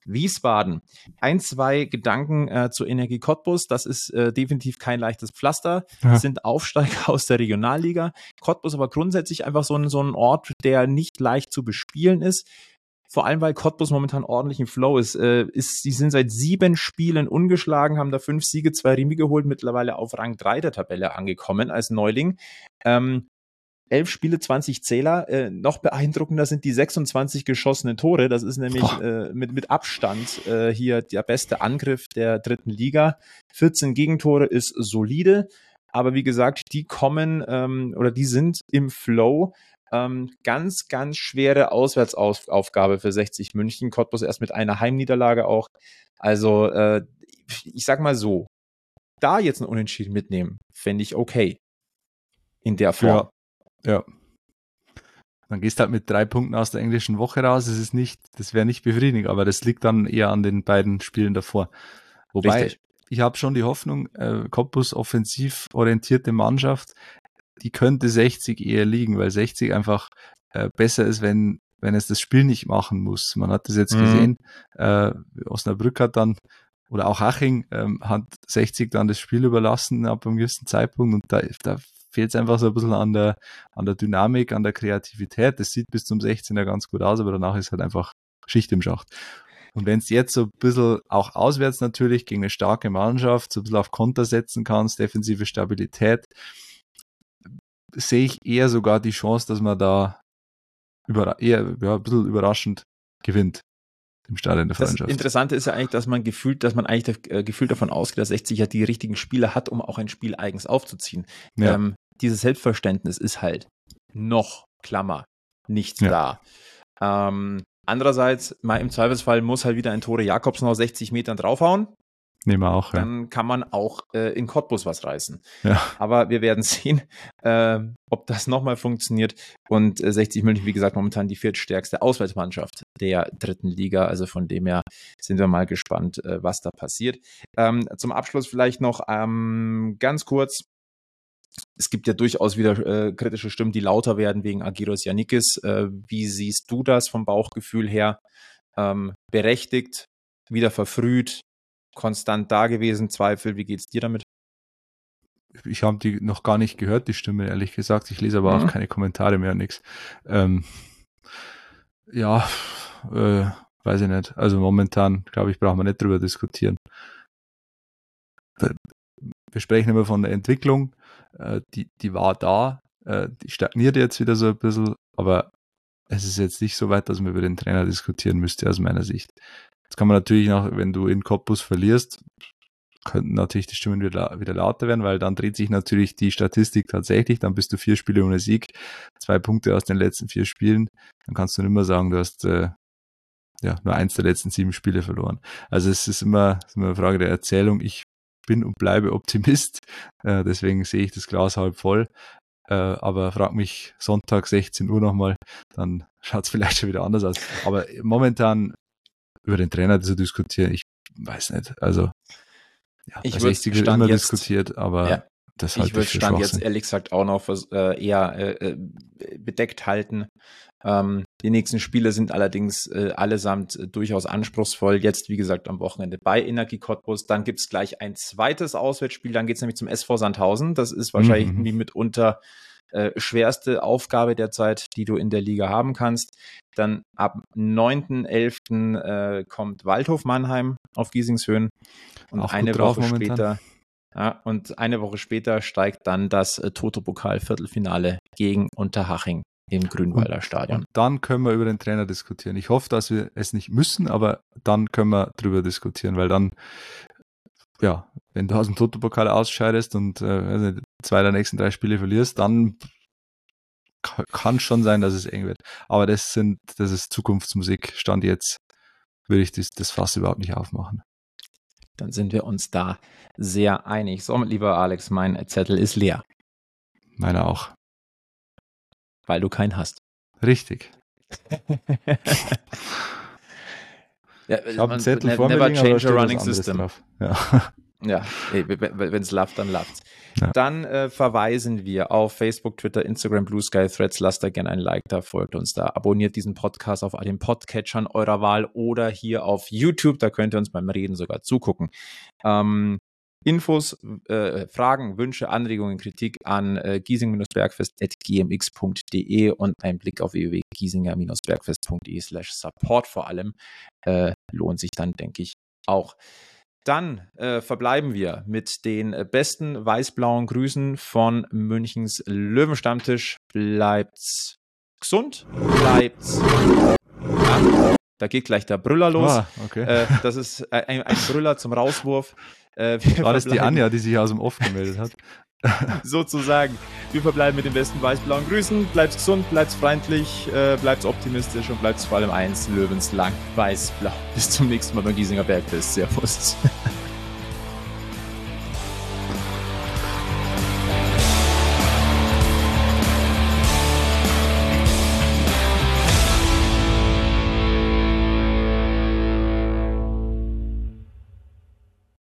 Wiesbaden. Ein, zwei Gedanken äh, zur Energie Cottbus. Das ist äh, definitiv kein leichtes Pflaster. Ja. Das sind Aufsteiger aus der Regionalliga. Cottbus aber grundsätzlich einfach so ein, so ein Ort, der nicht leicht zu bespielen ist. Vor allem, weil Cottbus momentan ordentlich im Flow ist. Äh, ist. Sie sind seit sieben Spielen ungeschlagen, haben da fünf Siege, zwei Remis geholt, mittlerweile auf Rang drei der Tabelle angekommen als Neuling. Ähm, elf Spiele, zwanzig Zähler. Äh, noch beeindruckender sind die sechsundzwanzig geschossenen Tore. Das ist nämlich äh, mit, mit Abstand äh, hier der beste Angriff der dritten Liga. vierzehn Gegentore ist solide. Aber wie gesagt, die kommen ähm, oder die sind im Flow. Ähm, ganz, ganz schwere Auswärtsaufgabe für sechzig München. Cottbus erst mit einer Heimniederlage auch. Also, äh, ich sag mal so, da jetzt ein Unentschieden mitnehmen, fände ich okay. In der Form. Ja, ja. Dann gehst halt mit drei Punkten aus der englischen Woche raus. Das ist nicht, das wäre nicht befriedigend, aber das liegt dann eher an den beiden Spielen davor. Wobei, Richtig. ich habe schon die Hoffnung, äh, Cottbus offensiv orientierte Mannschaft, die könnte sechzig eher liegen, weil sechzig einfach äh, besser ist, wenn wenn es das Spiel nicht machen muss. Man hat das jetzt mhm. gesehen, äh, Osnabrück hat dann, oder auch Haching, ähm, hat sechzig dann das Spiel überlassen ab einem gewissen Zeitpunkt und da, da fehlt es einfach so ein bisschen an der, an der Dynamik, an der Kreativität. Das sieht bis zum sechzehner ganz gut aus, aber danach ist halt einfach Schicht im Schacht. Und wenn es jetzt so ein bisschen auch auswärts natürlich gegen eine starke Mannschaft so ein bisschen auf Konter setzen kannst, defensive Stabilität, sehe ich eher sogar die Chance, dass man da über, eher ja, ein bisschen überraschend gewinnt im Stadion der Freundschaft. Das Interessante ist ja eigentlich, dass man gefühlt, dass man eigentlich äh, gefühlt davon ausgeht, dass sechzig ja die richtigen Spieler hat, um auch ein Spiel eigens aufzuziehen. Ja. Ähm, dieses Selbstverständnis ist halt noch, Klammer, nicht ja. da. Ähm, andererseits, mal im Zweifelsfall muss halt wieder ein Tore Jakobsen aus sechzig Metern draufhauen. Nehmen wir auch, Dann ja. kann man auch äh, in Cottbus was reißen. Ja. Aber wir werden sehen, äh, ob das nochmal funktioniert. Und äh, sechzig München, wie gesagt, momentan die viertstärkste Auswärtsmannschaft der dritten Liga. Also von dem her sind wir mal gespannt, äh, was da passiert. Ähm, zum Abschluss vielleicht noch ähm, ganz kurz. Es gibt ja durchaus wieder äh, kritische Stimmen, die lauter werden wegen Argyros Yannikis. Äh, wie siehst du das vom Bauchgefühl her? Ähm, berechtigt, wieder verfrüht, konstant da gewesen, Zweifel, wie geht's dir damit? Ich habe die noch gar nicht gehört, die Stimme, ehrlich gesagt. Ich lese aber mhm. auch keine Kommentare mehr, nix. Ähm, ja, äh, weiß ich nicht. Also momentan, glaube ich, brauchen wir nicht drüber diskutieren. Wir sprechen immer von der Entwicklung, äh, die, die war da, äh, die stagniert jetzt wieder so ein bisschen, aber es ist jetzt nicht so weit, dass man über den Trainer diskutieren müsste, aus meiner Sicht. Jetzt kann man natürlich noch, wenn du in Cottbus verlierst, könnten natürlich die Stimmen wieder, wieder lauter werden, weil dann dreht sich natürlich die Statistik tatsächlich, dann bist du vier Spiele ohne Sieg, zwei Punkte aus den letzten vier Spielen, dann kannst du nicht mehr sagen, du hast äh, ja nur eins der letzten sieben Spiele verloren. Also es ist immer, es ist immer eine Frage der Erzählung. Ich bin und bleibe Optimist, äh, deswegen sehe ich das Glas halb voll, äh, aber frag mich Sonntag sechzehn Uhr nochmal, dann schaut es vielleicht schon wieder anders aus. Aber momentan über den Trainer zu diskutieren, ich weiß nicht, also ja, ich bei sechzig wird immer jetzt, diskutiert, aber ja, das halte ich würde Stand jetzt ehrlich gesagt auch noch für, äh, eher äh, bedeckt halten. Ähm, die nächsten Spiele sind allerdings äh, allesamt äh, durchaus anspruchsvoll. Jetzt, wie gesagt, am Wochenende bei Energie Cottbus. Dann gibt es gleich ein zweites Auswärtsspiel. Dann geht es nämlich zum S V Sandhausen. Das ist wahrscheinlich Mhm. die mitunter äh, schwerste Aufgabe derzeit, die du in der Liga haben kannst. Dann ab neunten elften Äh, kommt Waldhof Mannheim auf Giesingshöhen. Und Auch eine gut drauf Woche momentan. später ja, und eine Woche später steigt dann das äh, Toto-Pokal-Viertelfinale gegen Unterhaching im Grünwalder Stadion. Und dann können wir über den Trainer diskutieren. Ich hoffe, dass wir es nicht müssen, aber dann können wir drüber diskutieren, weil dann, ja, wenn du aus dem Toto-Pokal ausscheidest und äh, also zwei der nächsten drei Spiele verlierst, dann k- kann schon sein, dass es eng wird. Aber das sind, das ist Zukunftsmusik. Stand jetzt würde ich das, das Fass überhaupt nicht aufmachen. Dann sind wir uns da sehr einig. So, lieber Alex, mein Zettel ist leer. Meiner auch. Weil du keinen hast. Richtig. ja, ich habe einen Zettel ne, vor mir never liegen, aber da change steht a was running anderes system. drauf. Ja. Ja, wenn es läuft, dann läuft's. Ja. Dann äh, verweisen wir auf Facebook, Twitter, Instagram, Blue Sky, Threads. Lasst da gerne ein Like da, folgt uns da. Abonniert diesen Podcast auf den Podcatchern eurer Wahl oder hier auf YouTube. Da könnt ihr uns beim Reden sogar zugucken. Ähm, Infos, äh, Fragen, Wünsche, Anregungen, Kritik an äh, giesing-bergfest at g m x punkt d e und ein Blick auf w w w punkt giesinger-bergfest punkt d e slash support vor allem äh, lohnt sich dann, denke ich, auch. Dann äh, verbleiben wir mit den äh, besten weiß-blauen Grüßen von Münchens Löwenstammtisch. Bleibt's gesund, bleibt's. Ja, da geht gleich der Brüller los. Ah, okay. äh, das ist äh, ein, ein Brüller zum Rauswurf. Äh, War das die Anja, die sich aus dem Off gemeldet hat? Sozusagen. Wir verbleiben mit den besten weiß-blauen Grüßen. Bleibt's gesund, bleibt's freundlich, äh, bleibt's optimistisch und bleibt's vor allem eins, Löwenslang weiß-blau. Bis zum nächsten Mal beim Giesinger Bergfest. Servus.